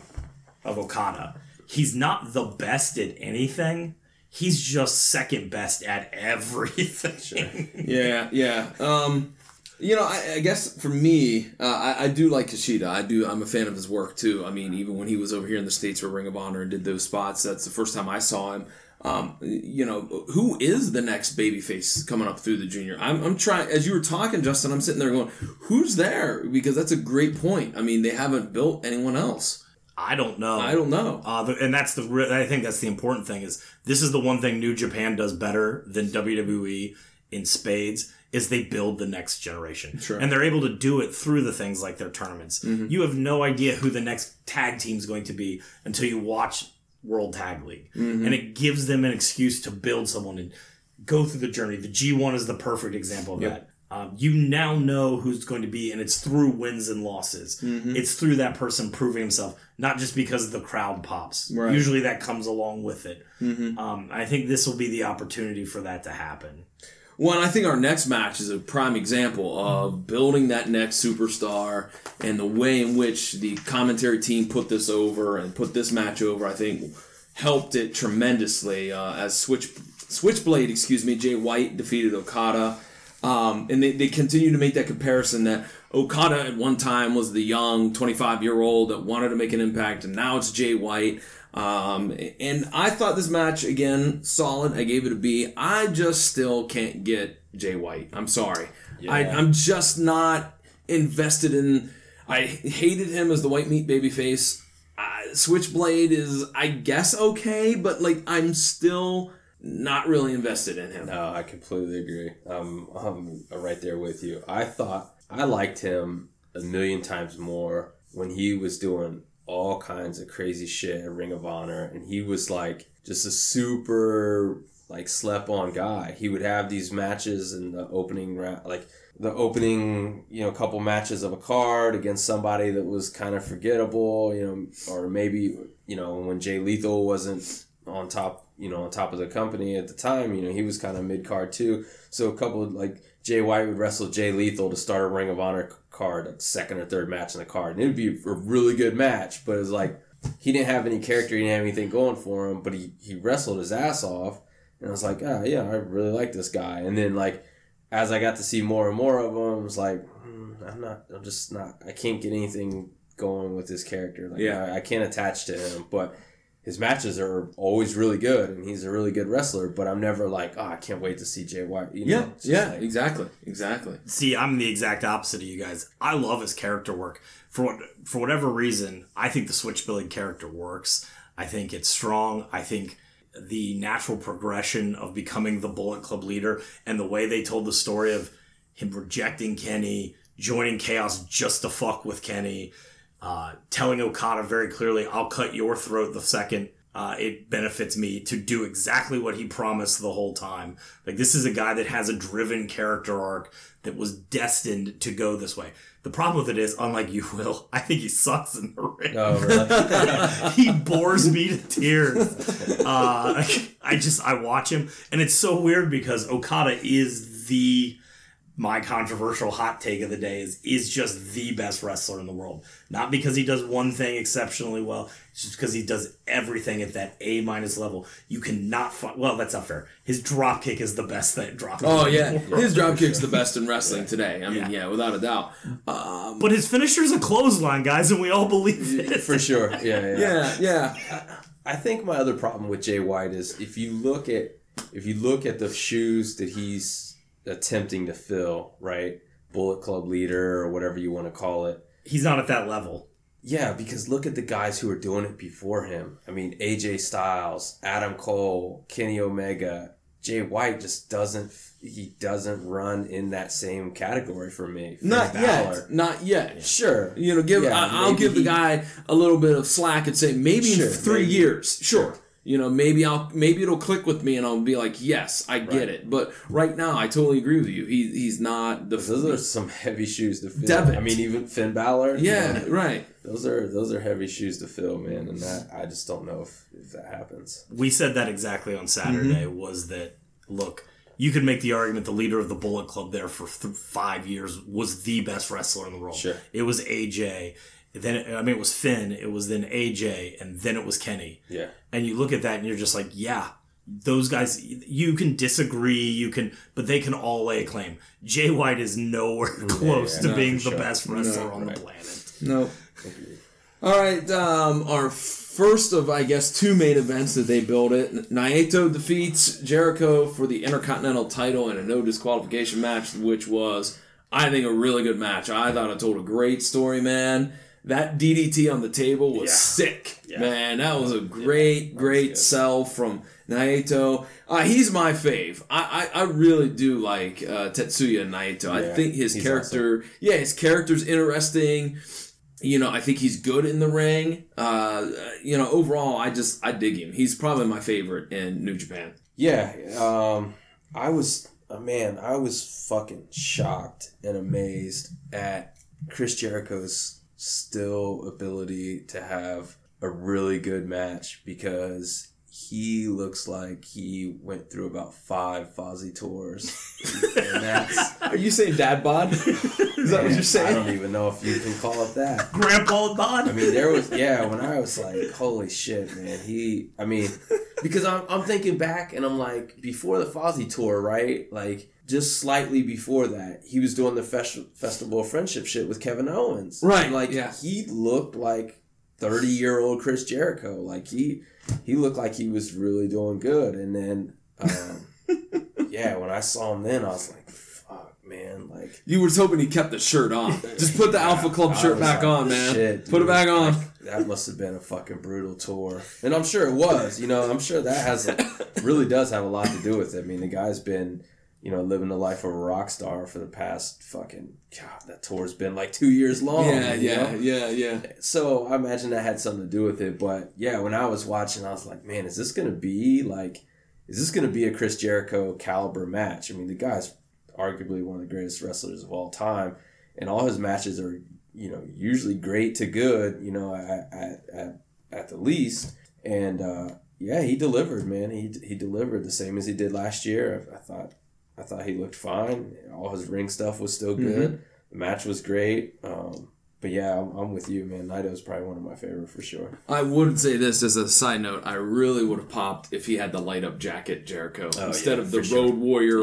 Okada. He's not the best at anything. He's just second best at everything. Sure. Yeah. I guess for me, I do like Kushida. I'm a fan of his work too. I mean, even when he was over here in the States for Ring of Honor and did those spots, that's the first time I saw him. Who is the next babyface coming up through the junior? I'm trying, as you were talking, Justin, I'm sitting there going, who's there? Because that's a great point. I mean, they haven't built anyone else. I don't know. And that's I think that's the important thing is this is the one thing New Japan does better than WWE in spades is they build the next generation. Sure. And they're able to do it through the things like their tournaments. Mm-hmm. You have no idea who the next tag team is going to be until you watch World Tag League. Mm-hmm. And it gives them an excuse to build someone and go through the journey. The G1 is the perfect example of that. You now know who's going to be, and it's through wins and losses. Mm-hmm. It's through that person proving himself, not just because the crowd pops. Right. Usually that comes along with it. Mm-hmm. I think this will be the opportunity for that to happen. Well, and I think our next match is a prime example of building that next superstar, and the way in which the commentary team put this over and put this match over, I think, helped it tremendously as Switchblade, Jay White defeated Okada. And they continue to make that comparison that Okada at one time was the young 25-year-old that wanted to make an impact, and now it's Jay White. And I thought this match, again, solid. I gave it a B. I just still can't get Jay White. I'm sorry. Yeah. I'm just not invested in... I hated him as the white meat babyface. Switchblade is, I guess, okay, but I'm still not really invested in him. No, I completely agree. I'm right there with you. I liked him a million times more when he was doing all kinds of crazy shit at Ring of Honor, and he was just a super slept on guy. He would have these matches in the opening round, couple matches of a card against somebody that was kind of forgettable, or maybe when Jay Lethal wasn't on top of the company at the time, he was kind of mid-card too. So a couple of Jay White would wrestle Jay Lethal to start a Ring of Honor card, second or third match in the card. And it would be a really good match, but it was he didn't have any character, he didn't have anything going for him, but he wrestled his ass off. And I was like, I really like this guy. And then as I got to see more and more of him, I was like, I can't get anything going with this character. I can't attach to him, but his matches are always really good, and he's a really good wrestler, but I'm never I can't wait to see Jay White. Exactly. See, I'm the exact opposite of you guys. I love his character work. For whatever reason, I think the Switchblade character works. I think it's strong. I think the natural progression of becoming the Bullet Club leader and the way they told the story of him rejecting Kenny, joining Chaos just to fuck with Kenny, telling Okada very clearly, I'll cut your throat the second it benefits me, to do exactly what he promised the whole time. This is a guy that has a driven character arc that was destined to go this way. The problem with it is, unlike you, Will, I think he sucks in the ring. Oh, really? He bores me to tears. I watch him, and it's so weird because Okada is my controversial hot take of the day is just the best wrestler in the world. Not because he does one thing exceptionally well, it's just because he does everything at that A- level. You cannot find... Well, that's not fair. His dropkick is the best thing. Oh, yeah. His dropkick's the best in wrestling today. I mean, without a doubt. But his finisher's a clothesline, guys, and we all believe it. For sure. Yeah. I think my other problem with Jay White is if you look at the shoes that he's attempting to fill, right? Bullet Club leader or whatever you want to call it. He's not at that level. Yeah, because look at the guys who are doing it before him. I mean, AJ Styles, Adam Cole, Kenny Omega, Jay White just doesn't run in that same category for me. Finn Not Balor. yet. Not yet. Sure. You know, I'll give the guy a little bit of slack and say maybe in 3 years. Sure. You know, maybe it'll click with me and I'll be like, yes, I get it. But right now, I totally agree with you. He's not the. Those are some heavy shoes to fill. Devitt. I mean, even Finn Balor. Yeah, right. Those are heavy shoes to fill, man, and that I just don't know if that happens. We said that exactly on Saturday. Was that, look, you could make the argument the leader of the Bullet Club there for 5 years was the best wrestler in the world. Sure. It was AJ. It was Finn. It was then AJ, and then it was Kenny. Yeah. And you look at that, and you're just like, yeah, those guys. You can disagree, but they can all lay a claim. Jay White is nowhere close to being the best wrestler on the planet. No. All right. Our first of, I guess, 2 main events that they built it. Naito defeats Jericho for the Intercontinental title in a no disqualification match, which was, I think, a really good match. I thought it told a great story, man. That DDT on the table was sick, man. That was a great sell from Naito. He's my fave. I really do like Tetsuya Naito. Yeah, I think his character, awesome. His character's interesting. You know, I think he's good in the ring. You know, overall, I dig him. He's probably my favorite in New Japan. Yeah, I was fucking shocked and amazed at Chris Jericho's still ability to have a really good match, because he looks like he went through about 5 Fozzy tours. And that's, are you saying dad bod? Is that what you're saying? I don't even know if you can call it that. Grandpa bod? I mean, there was, when I was like, holy shit, man. Because I'm thinking back and I'm like, before the Fozzy tour, right? Like, just slightly before that, he was doing the Festival of Friendship shit with Kevin Owens. Right. Like, he looked like 30-year-old Chris Jericho. Like, he looked like he was really doing good. And then, when I saw him then, I was like, fuck, man. Like, you were hoping he kept the shirt on. Just put the Alpha Club shirt back on, man. Shit, put it back on. Like, that must have been a fucking brutal tour. And I'm sure it was. You know, I'm sure that really does have a lot to do with it. I mean, the guy's been, you know, living the life of a rock star for the past that tour's been like 2 years long. Yeah. So I imagine that had something to do with it. But yeah, when I was watching, I was like, man, is this going to be a Chris Jericho caliber match? I mean, the guy's arguably one of the greatest wrestlers of all time, and all his matches are, you know, usually great to good, you know, at the least. And he delivered, man. He delivered the same as he did last year. I thought he looked fine. All his ring stuff was still good. Mm-hmm. The match was great. But yeah, I'm with you, man. Naito's probably one of my favorite for sure. I would say this as a side note. I really would have popped if he had the light up jacket Jericho instead of the Road Warrior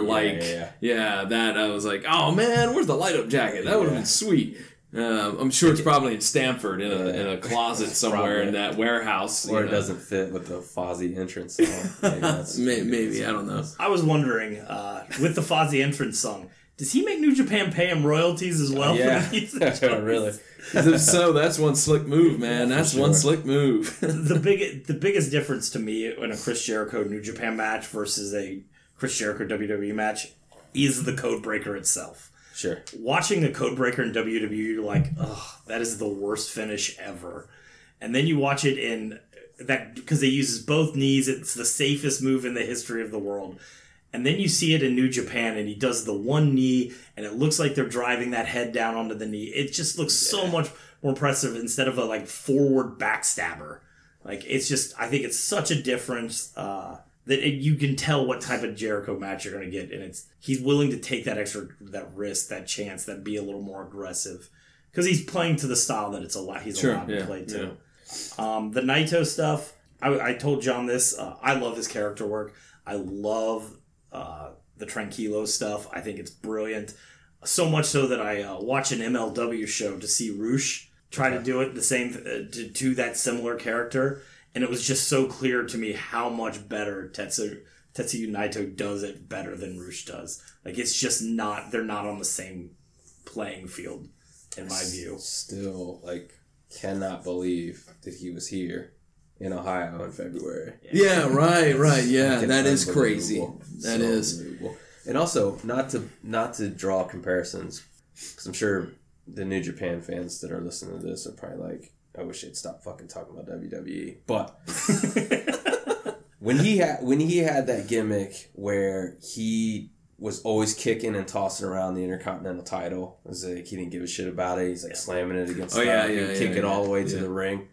that I was like, oh man, where's the light up jacket? That would have been sweet. I'm sure it's probably in Stamford in a closet somewhere in that warehouse. Or it doesn't fit with the Fozzy entrance song. Maybe, I don't know. I was wondering, with the Fozzy entrance song, does he make New Japan pay him royalties as well? Yeah, for the music really. If so, that's one slick move, man. That's one slick move. The biggest difference to me in a Chris Jericho New Japan match versus a Chris Jericho WWE match is the Codebreaker itself. Sure. Watching the Codebreaker in WWE, you're like, oh, that is the worst finish ever. And then you watch it in that, because it uses both knees, it's the safest move in the history of the world. And then you see it in New Japan, and he does the one knee, and it looks like they're driving that head down onto the knee. It just looks so much more impressive instead of a forward backstabber. Like, it's just, I think it's such a difference that you can tell what type of Jericho match you're going to get, and he's willing to take that risk, that chance, that be a little more aggressive, because he's playing to the style that he's allowed to play to. The Naito stuff, I told John this. I love his character work. I love the Tranquilo stuff. I think it's brilliant. So much so that I watch an MLW show to see Rush try to do it the same to that similar character. And it was just so clear to me how much better Tetsuya Naito does it better than Rush does. Like, it's just not, they're not on the same playing field, in my view. Still, cannot believe that he was here in Ohio in February. Yeah, right. Yeah, Fucking that is crazy. unbelievable. That So is. unbelievable. And also, not to draw comparisons, because I'm sure the New Japan fans that are listening to this are probably like, I wish they'd stop fucking talking about WWE. But when he had that gimmick where he was always kicking and tossing around the Intercontinental title, it was like he didn't give a shit about it. He's like slamming it against He'd kick it all the way to the ring.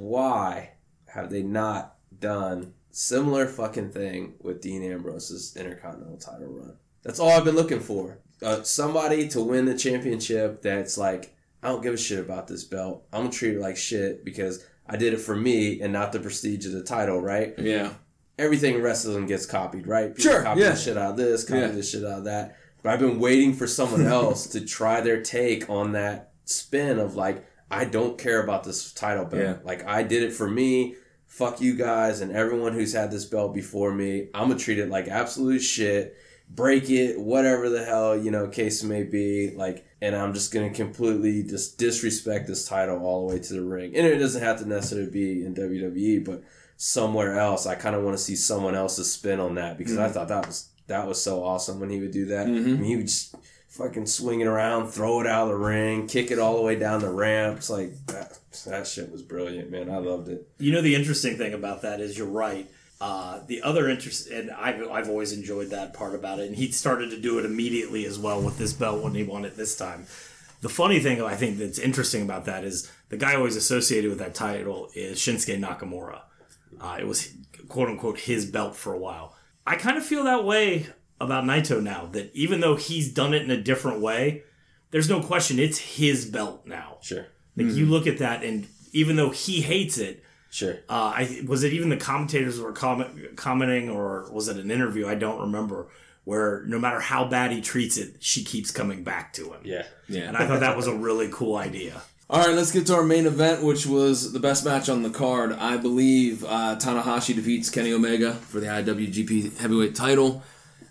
Why have they not done similar fucking thing with Dean Ambrose's Intercontinental title run? That's all I've been looking for. Somebody to win the championship that's like, I don't give a shit about this belt. I'm going to treat it like shit because I did it for me and not the prestige of the title, right? Yeah. Everything wrestling gets copied, right? People Sure, copy yeah. the shit out of this, copy the shit out of that. But I've been waiting for someone else to try their take on that spin of like, I don't care about this title belt. Yeah. Like, I did it for me. Fuck you guys and everyone who's had this belt before me. I'm going to treat it like absolute shit. Break it, whatever the hell, case may be. Like, and I'm just going to completely just disrespect this title all the way to the ring. And it doesn't have to necessarily be in WWE, but somewhere else. I kind of want to see someone else's spin on that because I thought that was so awesome when he would do that. I mean, he would just fucking swing it around, throw it out of the ring, kick it all the way down the ramp. It's like, that shit was brilliant, man. I loved it. The interesting thing about that is you're right. The other interest, and I've always enjoyed that part about it, and he started to do it immediately as well with this belt when he won it this time. The funny thing I think that's interesting about that is the guy always associated with that title is Shinsuke Nakamura. It was quote-unquote his belt for a while. I kind of feel that way about Naito now, that even though he's done it in a different way, there's no question it's his belt now. Sure. Like you look at that, and even though he hates it, Sure. Was it even the commentators were commenting, or was it an interview? I don't remember. Where no matter how bad he treats it, she keeps coming back to him. Yeah. And I thought that was a really cool idea. All right, let's get to our main event, which was the best match on the card. I believe Tanahashi defeats Kenny Omega for the IWGP Heavyweight title.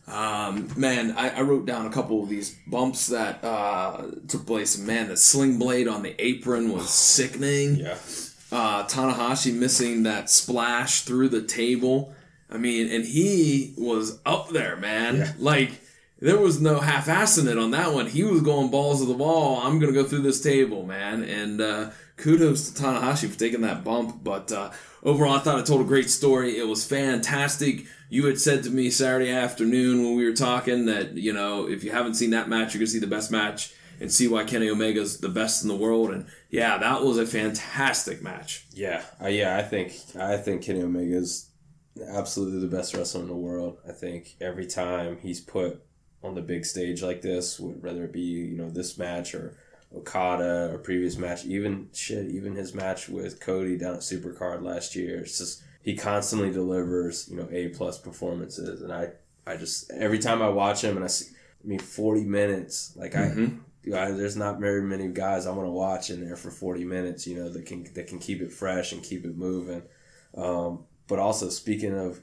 Man, I wrote down a couple of these bumps that took place. Man, the sling blade on the apron was sickening. Yeah. Tanahashi missing that splash through the table. I mean, and he was up there, man. Yeah. Like, there was no half-assing it on that one. He was going balls to the wall. I'm going to go through this table, man. And kudos to Tanahashi for taking that bump. But overall, I thought it told a great story. It was fantastic. You had said to me Saturday afternoon when we were talking that, if you haven't seen that match, you're going to see the best match and see why Kenny Omega's the best in the world. And yeah, that was a fantastic match. Yeah. I think Kenny Omega's absolutely the best wrestler in the world. I think every time he's put on the big stage like this, whether it be, this match or Okada or previous match, even his match with Cody down at Supercard last year, it's just, he constantly delivers, A+ performances. And I just, every time I watch him and I see, 40 minutes, like there's not very many guys I want to watch in there for 40 minutes, that can keep it fresh and keep it moving. But also, speaking of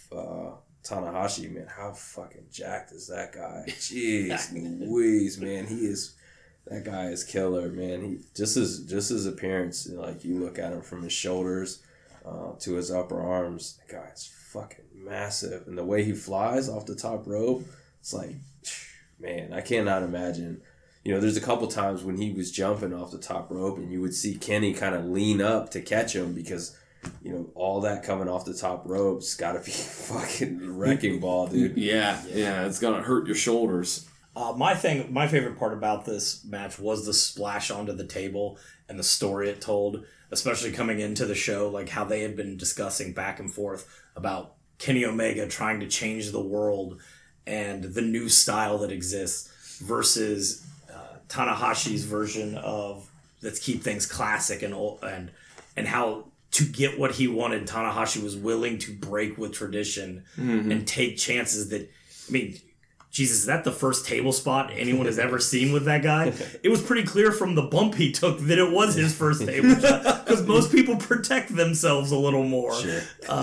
Tanahashi, man, how fucking jacked is that guy? Jeez Louise, man, that guy is killer, man. He just his appearance, like you look at him from his shoulders to his upper arms, that guy is fucking massive, and the way he flies off the top rope, it's like, man, I cannot imagine. There's a couple times when he was jumping off the top rope, and you would see Kenny kind of lean up to catch him because, all that coming off the top rope's got to be fucking wrecking ball, dude. Yeah, it's going to hurt your shoulders. My favorite part about this match was the splash onto the table and the story it told, especially coming into the show, like how they had been discussing back and forth about Kenny Omega trying to change the world and the new style that exists versus Tanahashi's version of let's keep things classic and how to get what he wanted, Tanahashi was willing to break with tradition and take chances that, Jesus, is that the first table spot anyone has ever seen with that guy? It was pretty clear from the bump he took that it was his first table shot because most people protect themselves a little more. Sure.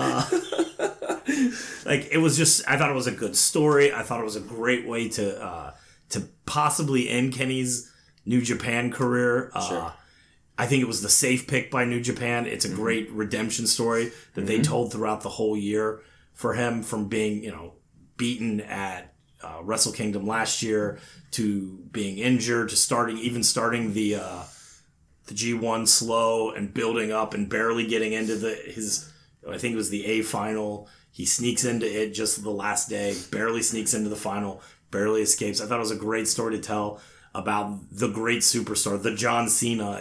It was just, I thought it was a good story. I thought it was a great way to possibly end Kenny's New Japan career. Sure. I think it was the safe pick by New Japan. It's a great redemption story that they told throughout the whole year for him, from being, beaten at Wrestle Kingdom last year to being injured to starting the G1 slow and building up and barely getting into I think it was the A final. He sneaks into it just the last day, barely sneaks into the final, barely escapes. I thought it was a great story to tell about the great superstar, the John Cena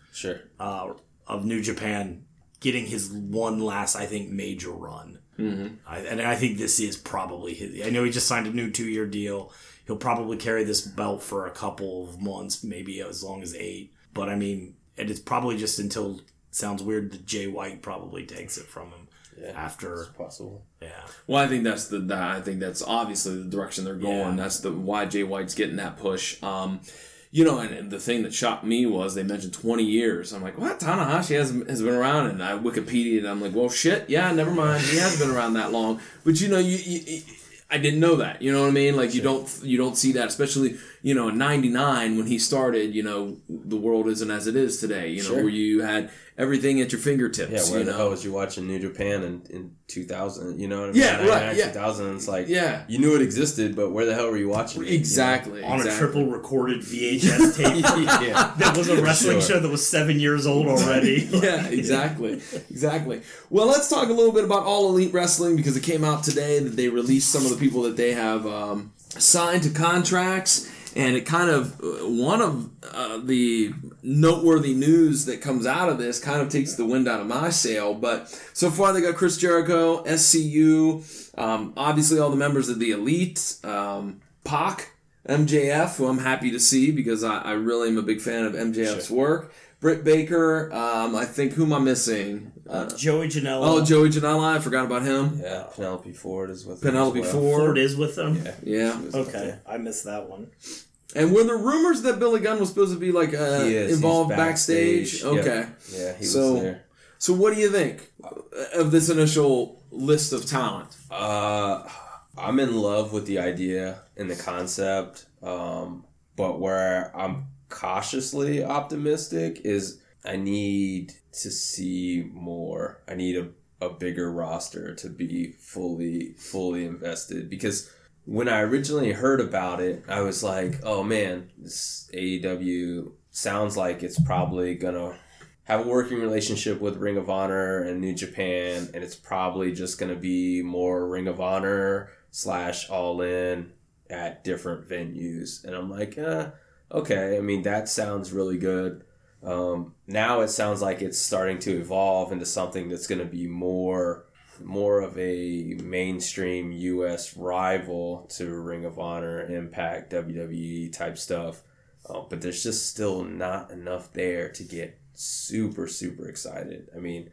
of New Japan, getting his one last, I think, major run. Mm-hmm. And I think this is probably his. I know he just signed a new 2-year deal. He'll probably carry this belt for a couple of months, maybe as long as 8. But I mean, and it's probably just until, sounds weird, that Jay White probably takes it from him. Yeah, after it's possible. Yeah. Well, I think that's obviously the direction they're going. Yeah. That's why Jay White's getting that push. And the thing that shocked me was they mentioned 20 years. I'm like, what? Tanahashi has been around, and I Wikipedia'd, and I'm like, well, shit, yeah, never mind. He hasn't been around that long. But I didn't know that. You know what I mean? Like, you don't see that, especially in '99 when he started. The world isn't as it is today. Where you had everything at your fingertips. Yeah, where the hell was you watching New Japan in 2000? You know what I mean? Yeah, right. Yeah. 2000. It's like, you knew it existed, but where the hell were you watching it? Exactly. On a triple recorded VHS tape. That was a wrestling show that was 7 years old already. Yeah, exactly. Well, let's talk a little bit about All Elite Wrestling, because it came out today that they released some of the people that they have signed to contracts. And it kind of, one of the noteworthy news that comes out of this kind of takes the wind out of my sail. But so far they got Chris Jericho, SCU, obviously all the members of the Elite, Pac, MJF, who I'm happy to see because I really am a big fan of MJF's work. Britt Baker, I think, who am I missing? Joey Janela. Oh, Joey Janela, I forgot about him. Yeah, Penelope Ford is with them. Penelope Ford is with them? Yeah. Okay, I missed that one. And were there rumors that Billy Gunn was supposed to be involved backstage? Okay. Yep. Yeah, he was there. So what do you think of this initial list of talent? I'm in love with the idea and the concept, but where I'm cautiously optimistic is I need to see more. I need a bigger roster to be fully invested, because when I originally heard about it, I was like, oh man, this AEW sounds like it's probably gonna have a working relationship with Ring of Honor and New Japan, and it's probably just gonna be more Ring of Honor / All In at different venues. And I'm like, okay, I mean, that sounds really good. Now it sounds like it's starting to evolve into something that's going to be more of a mainstream U.S. rival to Ring of Honor, Impact, WWE type stuff. But there's just still not enough there to get super, super excited. I mean,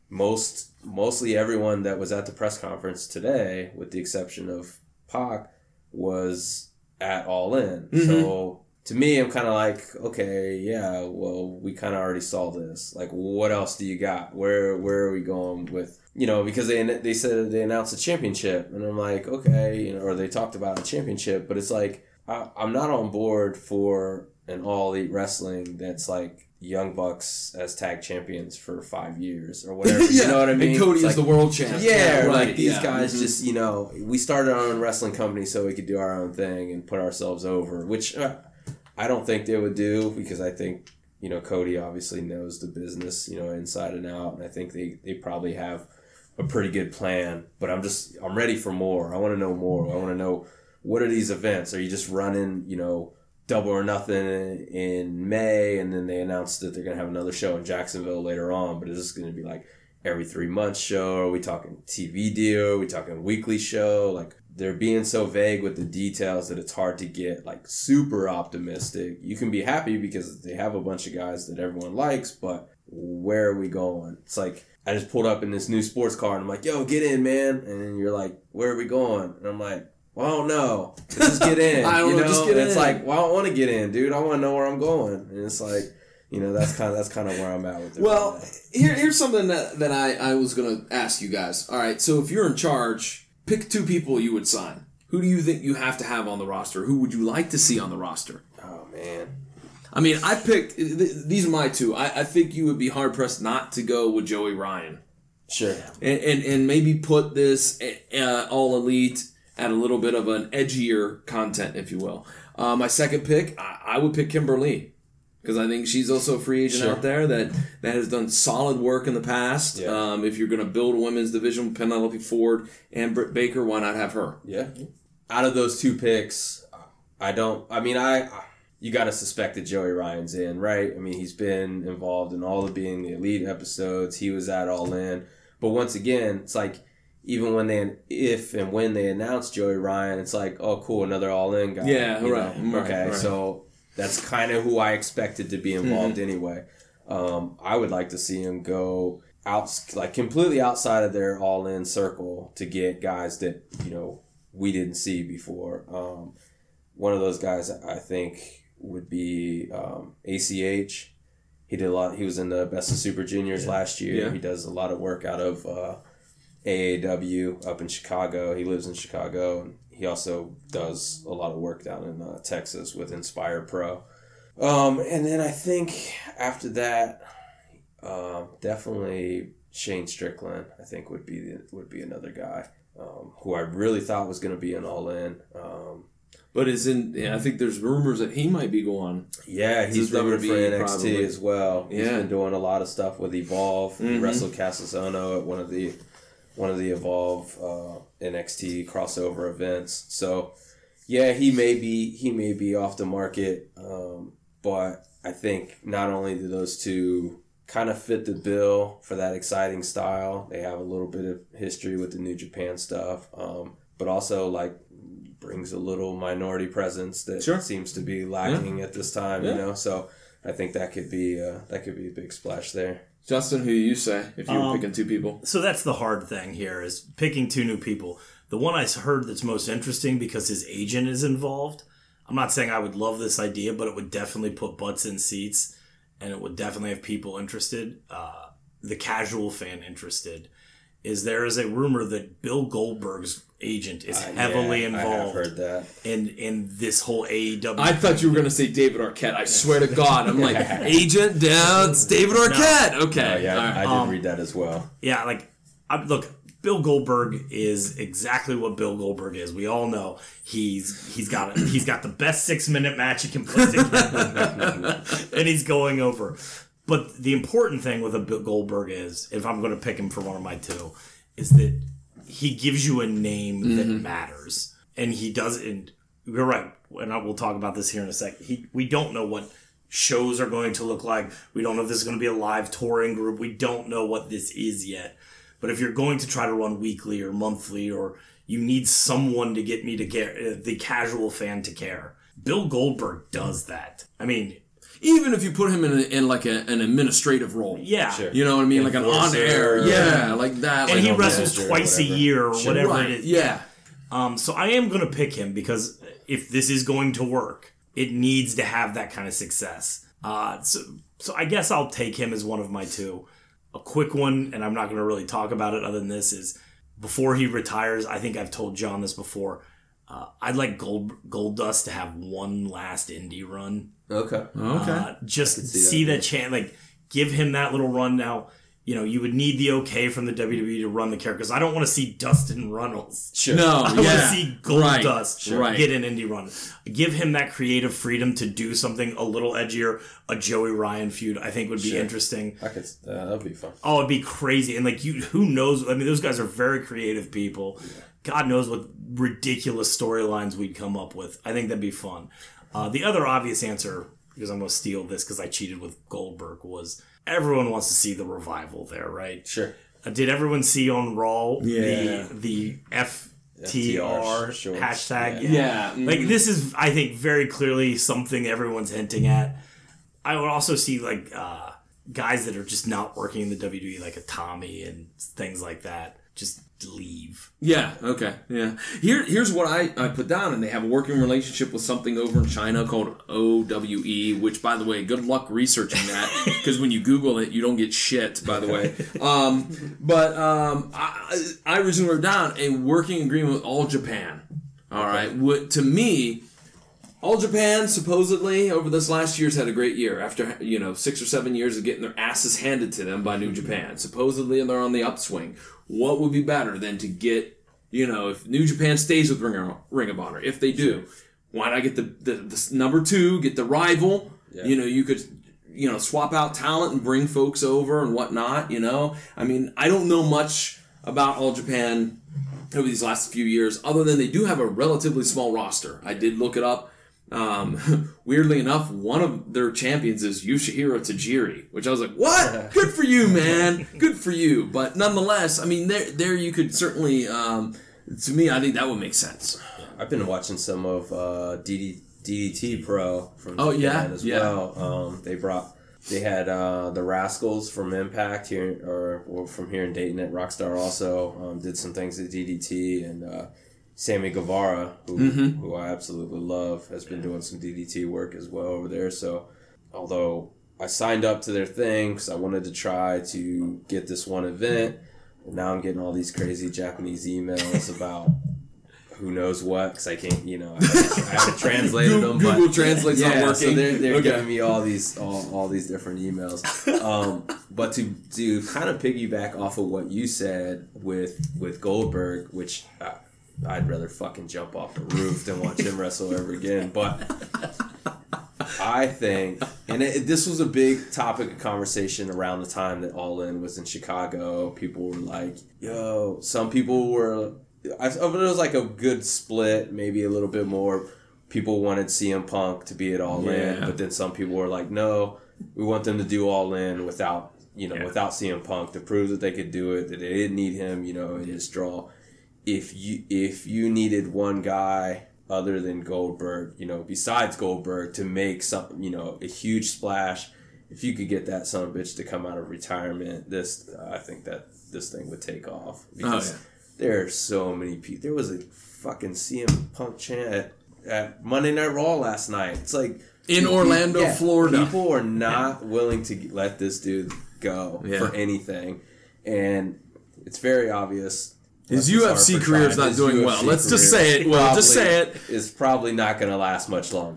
mostly everyone that was at the press conference today, with the exception of Pac, was at All In. Mm-hmm. So to me, I'm kind of like, okay, yeah, well, we kind of already saw this. Like, what else do you got? Where are we going with, because they said they announced a championship, and I'm like, okay, or they talked about a championship, but it's like, I'm not on board for an All Elite Wrestling that's like Young Bucks as tag champions for 5 years or whatever. You know what I mean? And Cody is the world champ. Yeah, like these guys just, we started our own wrestling company so we could do our own thing and put ourselves over, which I don't think they would do, because I think, Cody obviously knows the business, inside and out, and I think they probably have a pretty good plan. But I'm ready for more. I want to know more. I want to know, what are these events? Are you just running, Double or Nothing in May, and then they announced that they're going to have another show in Jacksonville later on, but is this going to be like every 3 months show? Are we talking TV deal? Are we talking weekly show? Like, they're being so vague with the details that it's hard to get like super optimistic. You can be happy because they have a bunch of guys that everyone likes, but where are we going? It's like, I just pulled up in this new sports car and I'm like, yo, get in, man. And then you're like, where are we going? And I'm like, well, I don't know. Just get in. I don't know. Just get in. It's like, well, I don't want to get in, dude. I want to know where I'm going. And it's like, that's kind of where I'm at with it. Well, here's something that I was going to ask you guys. All right, so if you're in charge, pick 2 people you would sign. Who do you think you have to have on the roster? Who would you like to see on the roster? Oh, man. I mean, I picked... These are my two. I think you would be hard-pressed not to go with Joey Ryan. Sure. And maybe put this All Elite at a little bit of an edgier content, if you will. My second pick, I would pick Kimberly. Because I think she's also a free agent out there that has done solid work in the past. Yeah. If you're going to build a women's division, Penelope Ford and Britt Baker, why not have her? Yeah. Out of those two picks, you got to suspect that Joey Ryan's in, right? I mean, he's been involved in all of being the Elite episodes. He was at All In. But once again, it's like, even when they announced Joey Ryan, it's like, oh, cool, another All In guy. Yeah, right. Okay, right. So that's kind of who I expected to be involved anyway. I would like to see him go completely outside of their All-In circle to get guys that, we didn't see before. One of those guys I think would be ACH. He did a lot. He was in the Best of Super Juniors last year. Yeah. He does a lot of work out of AAW up in Chicago. He lives in Chicago, and he also does a lot of work down in Texas with Inspire Pro. And then I think after that, definitely Shane Strickland, I think would be another guy who I really thought was going to be an All In. But I think there's rumors that he might be going. Yeah, he's rumored for NXT as well. He's been doing a lot of stuff with Evolve. He wrestled Casasono at one of the Evolve NXT crossover events. So, yeah, he may be off the market. But I think not only do those two kind of fit the bill for that exciting style, they have a little bit of history with the New Japan stuff, but also brings a little minority presence that seems to be lacking at this time. So I think that could be a big splash there. Justin, who do you say if you were picking two people? So that's the hard thing here is picking two new people. The one I heard that's most interesting because his agent is involved. I'm not saying I would love this idea, but it would definitely put butts in seats, and it would definitely have people interested, the casual fan interested. There is a rumor that Bill Goldberg's agent is heavily involved. I have heard that. In this whole AEW. I thought you were going to say David Arquette. I swear to God. I'm like, agent down, it's David Arquette. No. Okay. I did read that as well. Yeah, look, Bill Goldberg is exactly what Bill Goldberg is. We all know he's got the best 6-minute match he can put together, and he's going over. But the important thing with a Bill Goldberg is, if I'm going to pick him for one of my two, is that he gives you a name that matters, and he does. And you're right, and we'll talk about this here in a second. We don't know what shows are going to look like. We don't know if this is going to be a live touring group. We don't know what this is yet. But if you're going to try to run weekly or monthly, or you need someone to get me to care, the casual fan to care, Bill Goldberg does that. I mean, even if you put him in like an administrative role. Yeah. Sure. You know what I mean? Like an on-air. Yeah, like that. And he wrestles twice a year or whatever it is. Yeah. So I am going to pick him because if this is going to work, it needs to have that kind of success. So I guess I'll take him as one of my two. A quick one, and I'm not going to really talk about it other than this, is before he retires, I think I've told John this before, I'd like Goldust to have one last indie run. Okay. Just see that chance, give him that little run. Now, you would need the okay from the WWE to run the character, because I don't want to see Dustin Runnels. Sure. No, I want to see Goldust get an indie run. Give him that creative freedom to do something a little edgier. A Joey Ryan feud, I think, would be interesting. That'd be fun. Oh, it'd be crazy. And who knows? I mean, those guys are very creative people. Yeah. God knows what ridiculous storylines we'd come up with. I think that'd be fun. The other obvious answer, because I'm going to steal this because I cheated with Goldberg, was everyone wants to see the Revival there, right? Sure. Did everyone see on Raw the FTR hashtag? Yeah. Mm-hmm. This is, I think, very clearly something everyone's hinting at. I would also see guys that are just not working in the WWE, like a Tommy and things like that, just leave. Yeah, okay, yeah. Here's what I put down, and they have a working relationship with something over in China called OWE, which, by the way, good luck researching that, because when you Google it, you don't get shit, by the way. I originally wrote down a working agreement with All Japan. All right, to me, All Japan supposedly over this last year's had a great year after 6 or 7 years of getting their asses handed to them by New Japan. Supposedly they're on the upswing. What would be better than to get, if New Japan stays with Ring of Honor? If they do, why not get the number 2, get the rival? Yeah. You could swap out talent and bring folks over and whatnot. I mean, I don't know much about All Japan over these last few years, other than they do have a relatively small roster. I did look it up. Weirdly enough, one of their champions is Yoshihiro Tajiri, which I was like, what? Good for you, man. Good for you. But nonetheless, I mean, there you could certainly, to me, I think that would make sense. I've been watching some of DDT Pro from Japan as well. They had the Rascals from Impact here, or from here in Dayton at Rockstar also did some things at DDT, and Sammy Guevara, who I absolutely love, has been doing some DDT work as well over there. So, although I signed up to their thing because I wanted to try to get this one event, and now I'm getting all these crazy Japanese emails about who knows what, because I can't, I haven't translated them. Google Translate's not working. So they're giving me all these different emails. But to kind of piggyback off of what you said with Goldberg, which I'd rather fucking jump off the roof than watch him wrestle ever again. But I think, and this was a big topic of conversation around the time that All In was in Chicago. People were like, yo, some people were, it was like a good split, maybe a little bit more. People wanted CM Punk to be at All In, but then some people were like, no, we want them to do All In without CM Punk, to prove that they could do it, that they didn't need him, in this draw. If you needed one guy other than Goldberg, besides Goldberg, to make some, a huge splash, if you could get that son of a bitch to come out of retirement, I think that this thing would take off, because there are so many people. There was a fucking CM Punk chant at Monday Night Raw last night. It's like in Orlando, Florida. People are not willing to let this dude go for anything, and it's very obvious. His UFC career is not doing well. Let's just say it. Well, just say it. Is probably not going to last much longer.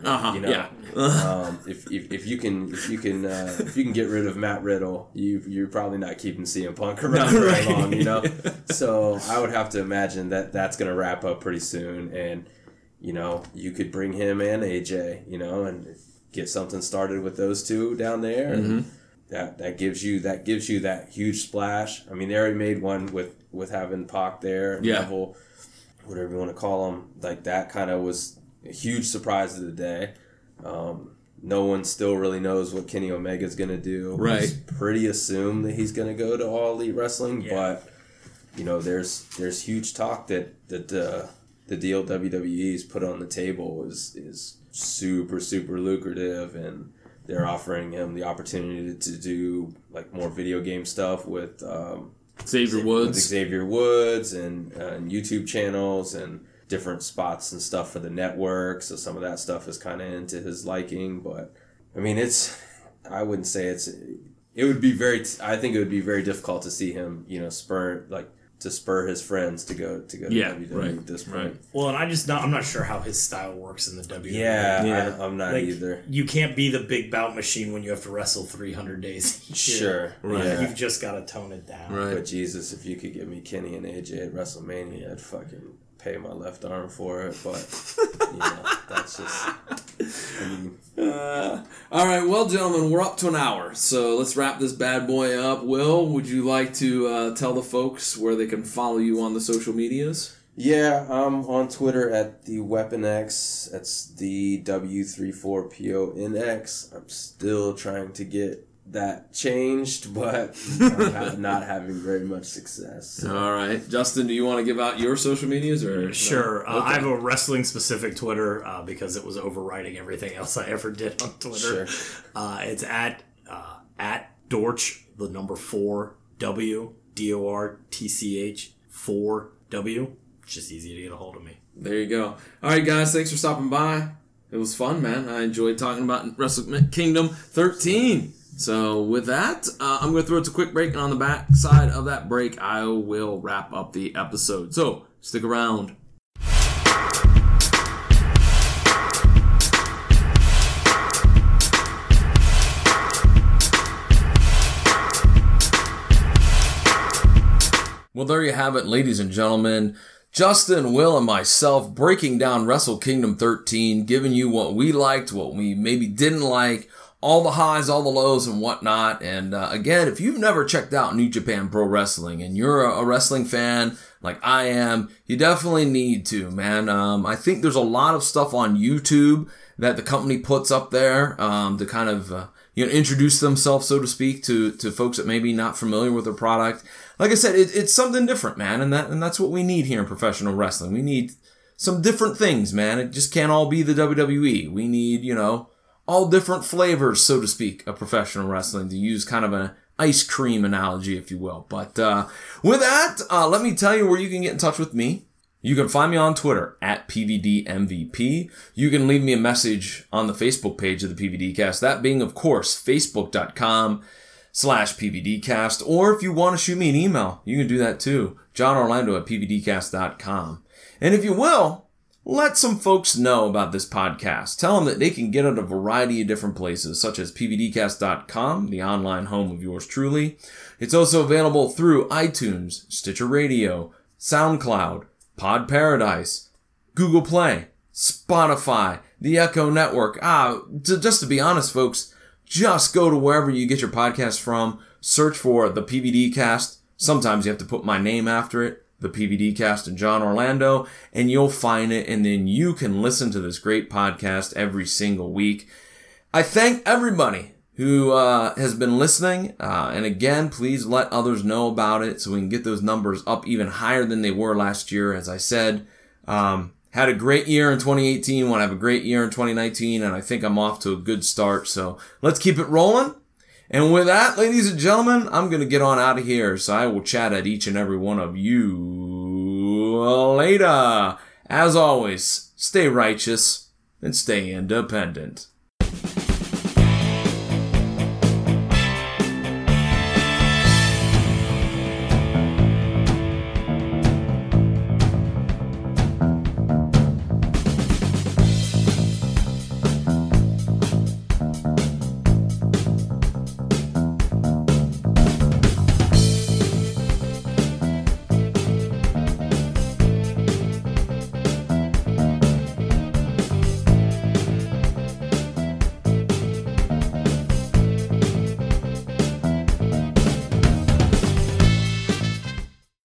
If you can get rid of Matt Riddle, you're probably not keeping CM Punk around very long. So I would have to imagine that that's going to wrap up pretty soon, and you could bring him and AJ, and get something started with those two down there, and that gives you that huge splash. I mean, they already made one with having Pac there, Neville, whatever you want to call him. Like, that kind of was a huge surprise of the day. No one still really knows what Kenny Omega's going to do. Right. It's pretty assumed that he's going to go to All Elite Wrestling, but there's huge talk that the deal WWE's put on the table is super, super lucrative, and they're offering him the opportunity to do like more video game stuff with Xavier Woods and YouTube channels and different spots and stuff for the network. So some of that stuff is kind of into his liking. But I mean, I wouldn't say it would be I think it would be very difficult to see him, spur his friends to go to WWE at this point. Right. Well, and I'm not sure how his style works in the WWE. Yeah. I'm not either. You can't be the big bout machine when you have to wrestle 300 days. Sure. Right. Yeah. You've just got to tone it down. Right. But Jesus, if you could give me Kenny and AJ at WrestleMania, I'd fucking pay my left arm for it. But that's just. All right, well, gentlemen, we're up to an hour, so let's wrap this bad boy up. Will, would you like to tell the folks where they can follow you on the social medias? Yeah, I'm on Twitter at the WeaponX. That's the W34PONX. I'm still trying to get that changed, but I'm not having very much success. So. All right. Justin, do you want to give out your social medias? Or Sure. No? Okay. I have a wrestling-specific Twitter because it was overriding everything else I ever did on Twitter. Sure. It's at Dortch, the number 4, W, DORTCH, 4W. It's just easy to get a hold of me. There you go. All right, guys. Thanks for stopping by. It was fun, man. I enjoyed talking about Wrestle Kingdom 13. So with that, I'm going to throw it to a quick break, and on the back side of that break, I will wrap up the episode. So stick around. Well, there you have it, ladies and gentlemen. Justin, Will, and myself breaking down Wrestle Kingdom 13, giving you what we liked, what we maybe didn't like, all the highs, all the lows, and whatnot. And again, if you've never checked out New Japan Pro Wrestling and you're a wrestling fan like I am, you definitely need to, man. I think there's a lot of stuff on YouTube that the company puts up there to kind of introduce themselves, so to speak, to folks that may be not familiar with their product. Like I said, it's something different, man, and that's what we need here in professional wrestling. We need some different things, man. It just can't all be the WWE. We need, all different flavors, so to speak, of professional wrestling, to use kind of an ice cream analogy, if you will. But with that, let me tell you where you can get in touch with me. You can find me on Twitter at PVDMVP. You can leave me a message on the Facebook page of the PVDcast, that being, of course, facebook.com/PVDcast. Or if you want to shoot me an email, you can do that too, johnorlando@PVDcast.com. And if you will, let some folks know about this podcast. Tell them that they can get it at a variety of different places, such as PVDcast.com, the online home of yours truly. It's also available through iTunes, Stitcher Radio, SoundCloud, Pod Paradise, Google Play, Spotify, the Echo Network. Just to be honest, folks, just go to wherever you get your podcast from, search for the PVDcast. Sometimes you have to put my name after it, the PVDcast and John Orlando, and you'll find it, and then you can listen to this great podcast every single week. I thank everybody who has been listening, and again, please let others know about it so we can get those numbers up even higher than they were last year. As I said, had a great year in 2018, want to have a great year in 2019, and I think I'm off to a good start, so let's keep it rolling. And with that, ladies and gentlemen, I'm going to get on out of here, so I will chat at each and every one of you later. As always, stay righteous and stay independent.